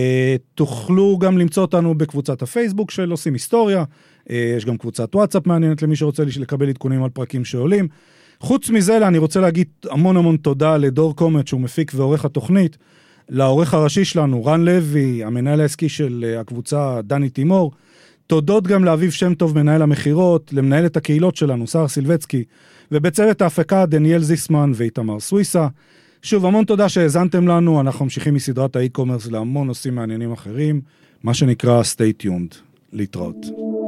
תוכלו גם למצוא אותנו בקבוצת הפייסבוק של עושים היסטוריה. Uh, יש גם קבוצת וואטסאפ מעניינת למי שרוצה לקבל עדכונים על פרקים שעולים. חוץ מזה, אני רוצה להגיד המון המון תודה לדור קומט, שהוא מפיק ועורך התוכנית, לעורך הראשי שלנו, רן לוי, המנהל העסקי של הקבוצה, דני תימור. תודות גם לאביב שם טוב, מנהל המחירות, למנהלת הקהילות שלנו, שר סילבצקי, ובצוות ההפקה, דניאל זיסמן ואיתמר סוויסה. שוב, המון תודה שהאזנתם לנו, אנחנו ממשיכים מסדרת האי-קומרס להמון נושאים מעניינים אחרים, מה שנקרא stay tuned, להתראות.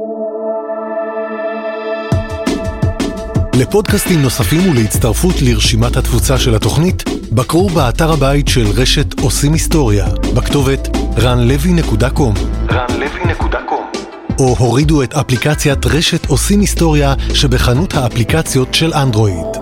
לפודקאסטים נוספים ולהצטרפות לרשימת התפוצה של התוכנית, בקרו באתר הבית של רשת עושים היסטוריה, בכתובת רן לוי דוט קום. רן לוי דוט קום. או הורידו את אפליקציית רשת עושים היסטוריה שבחנות האפליקציות של אנדרואיד.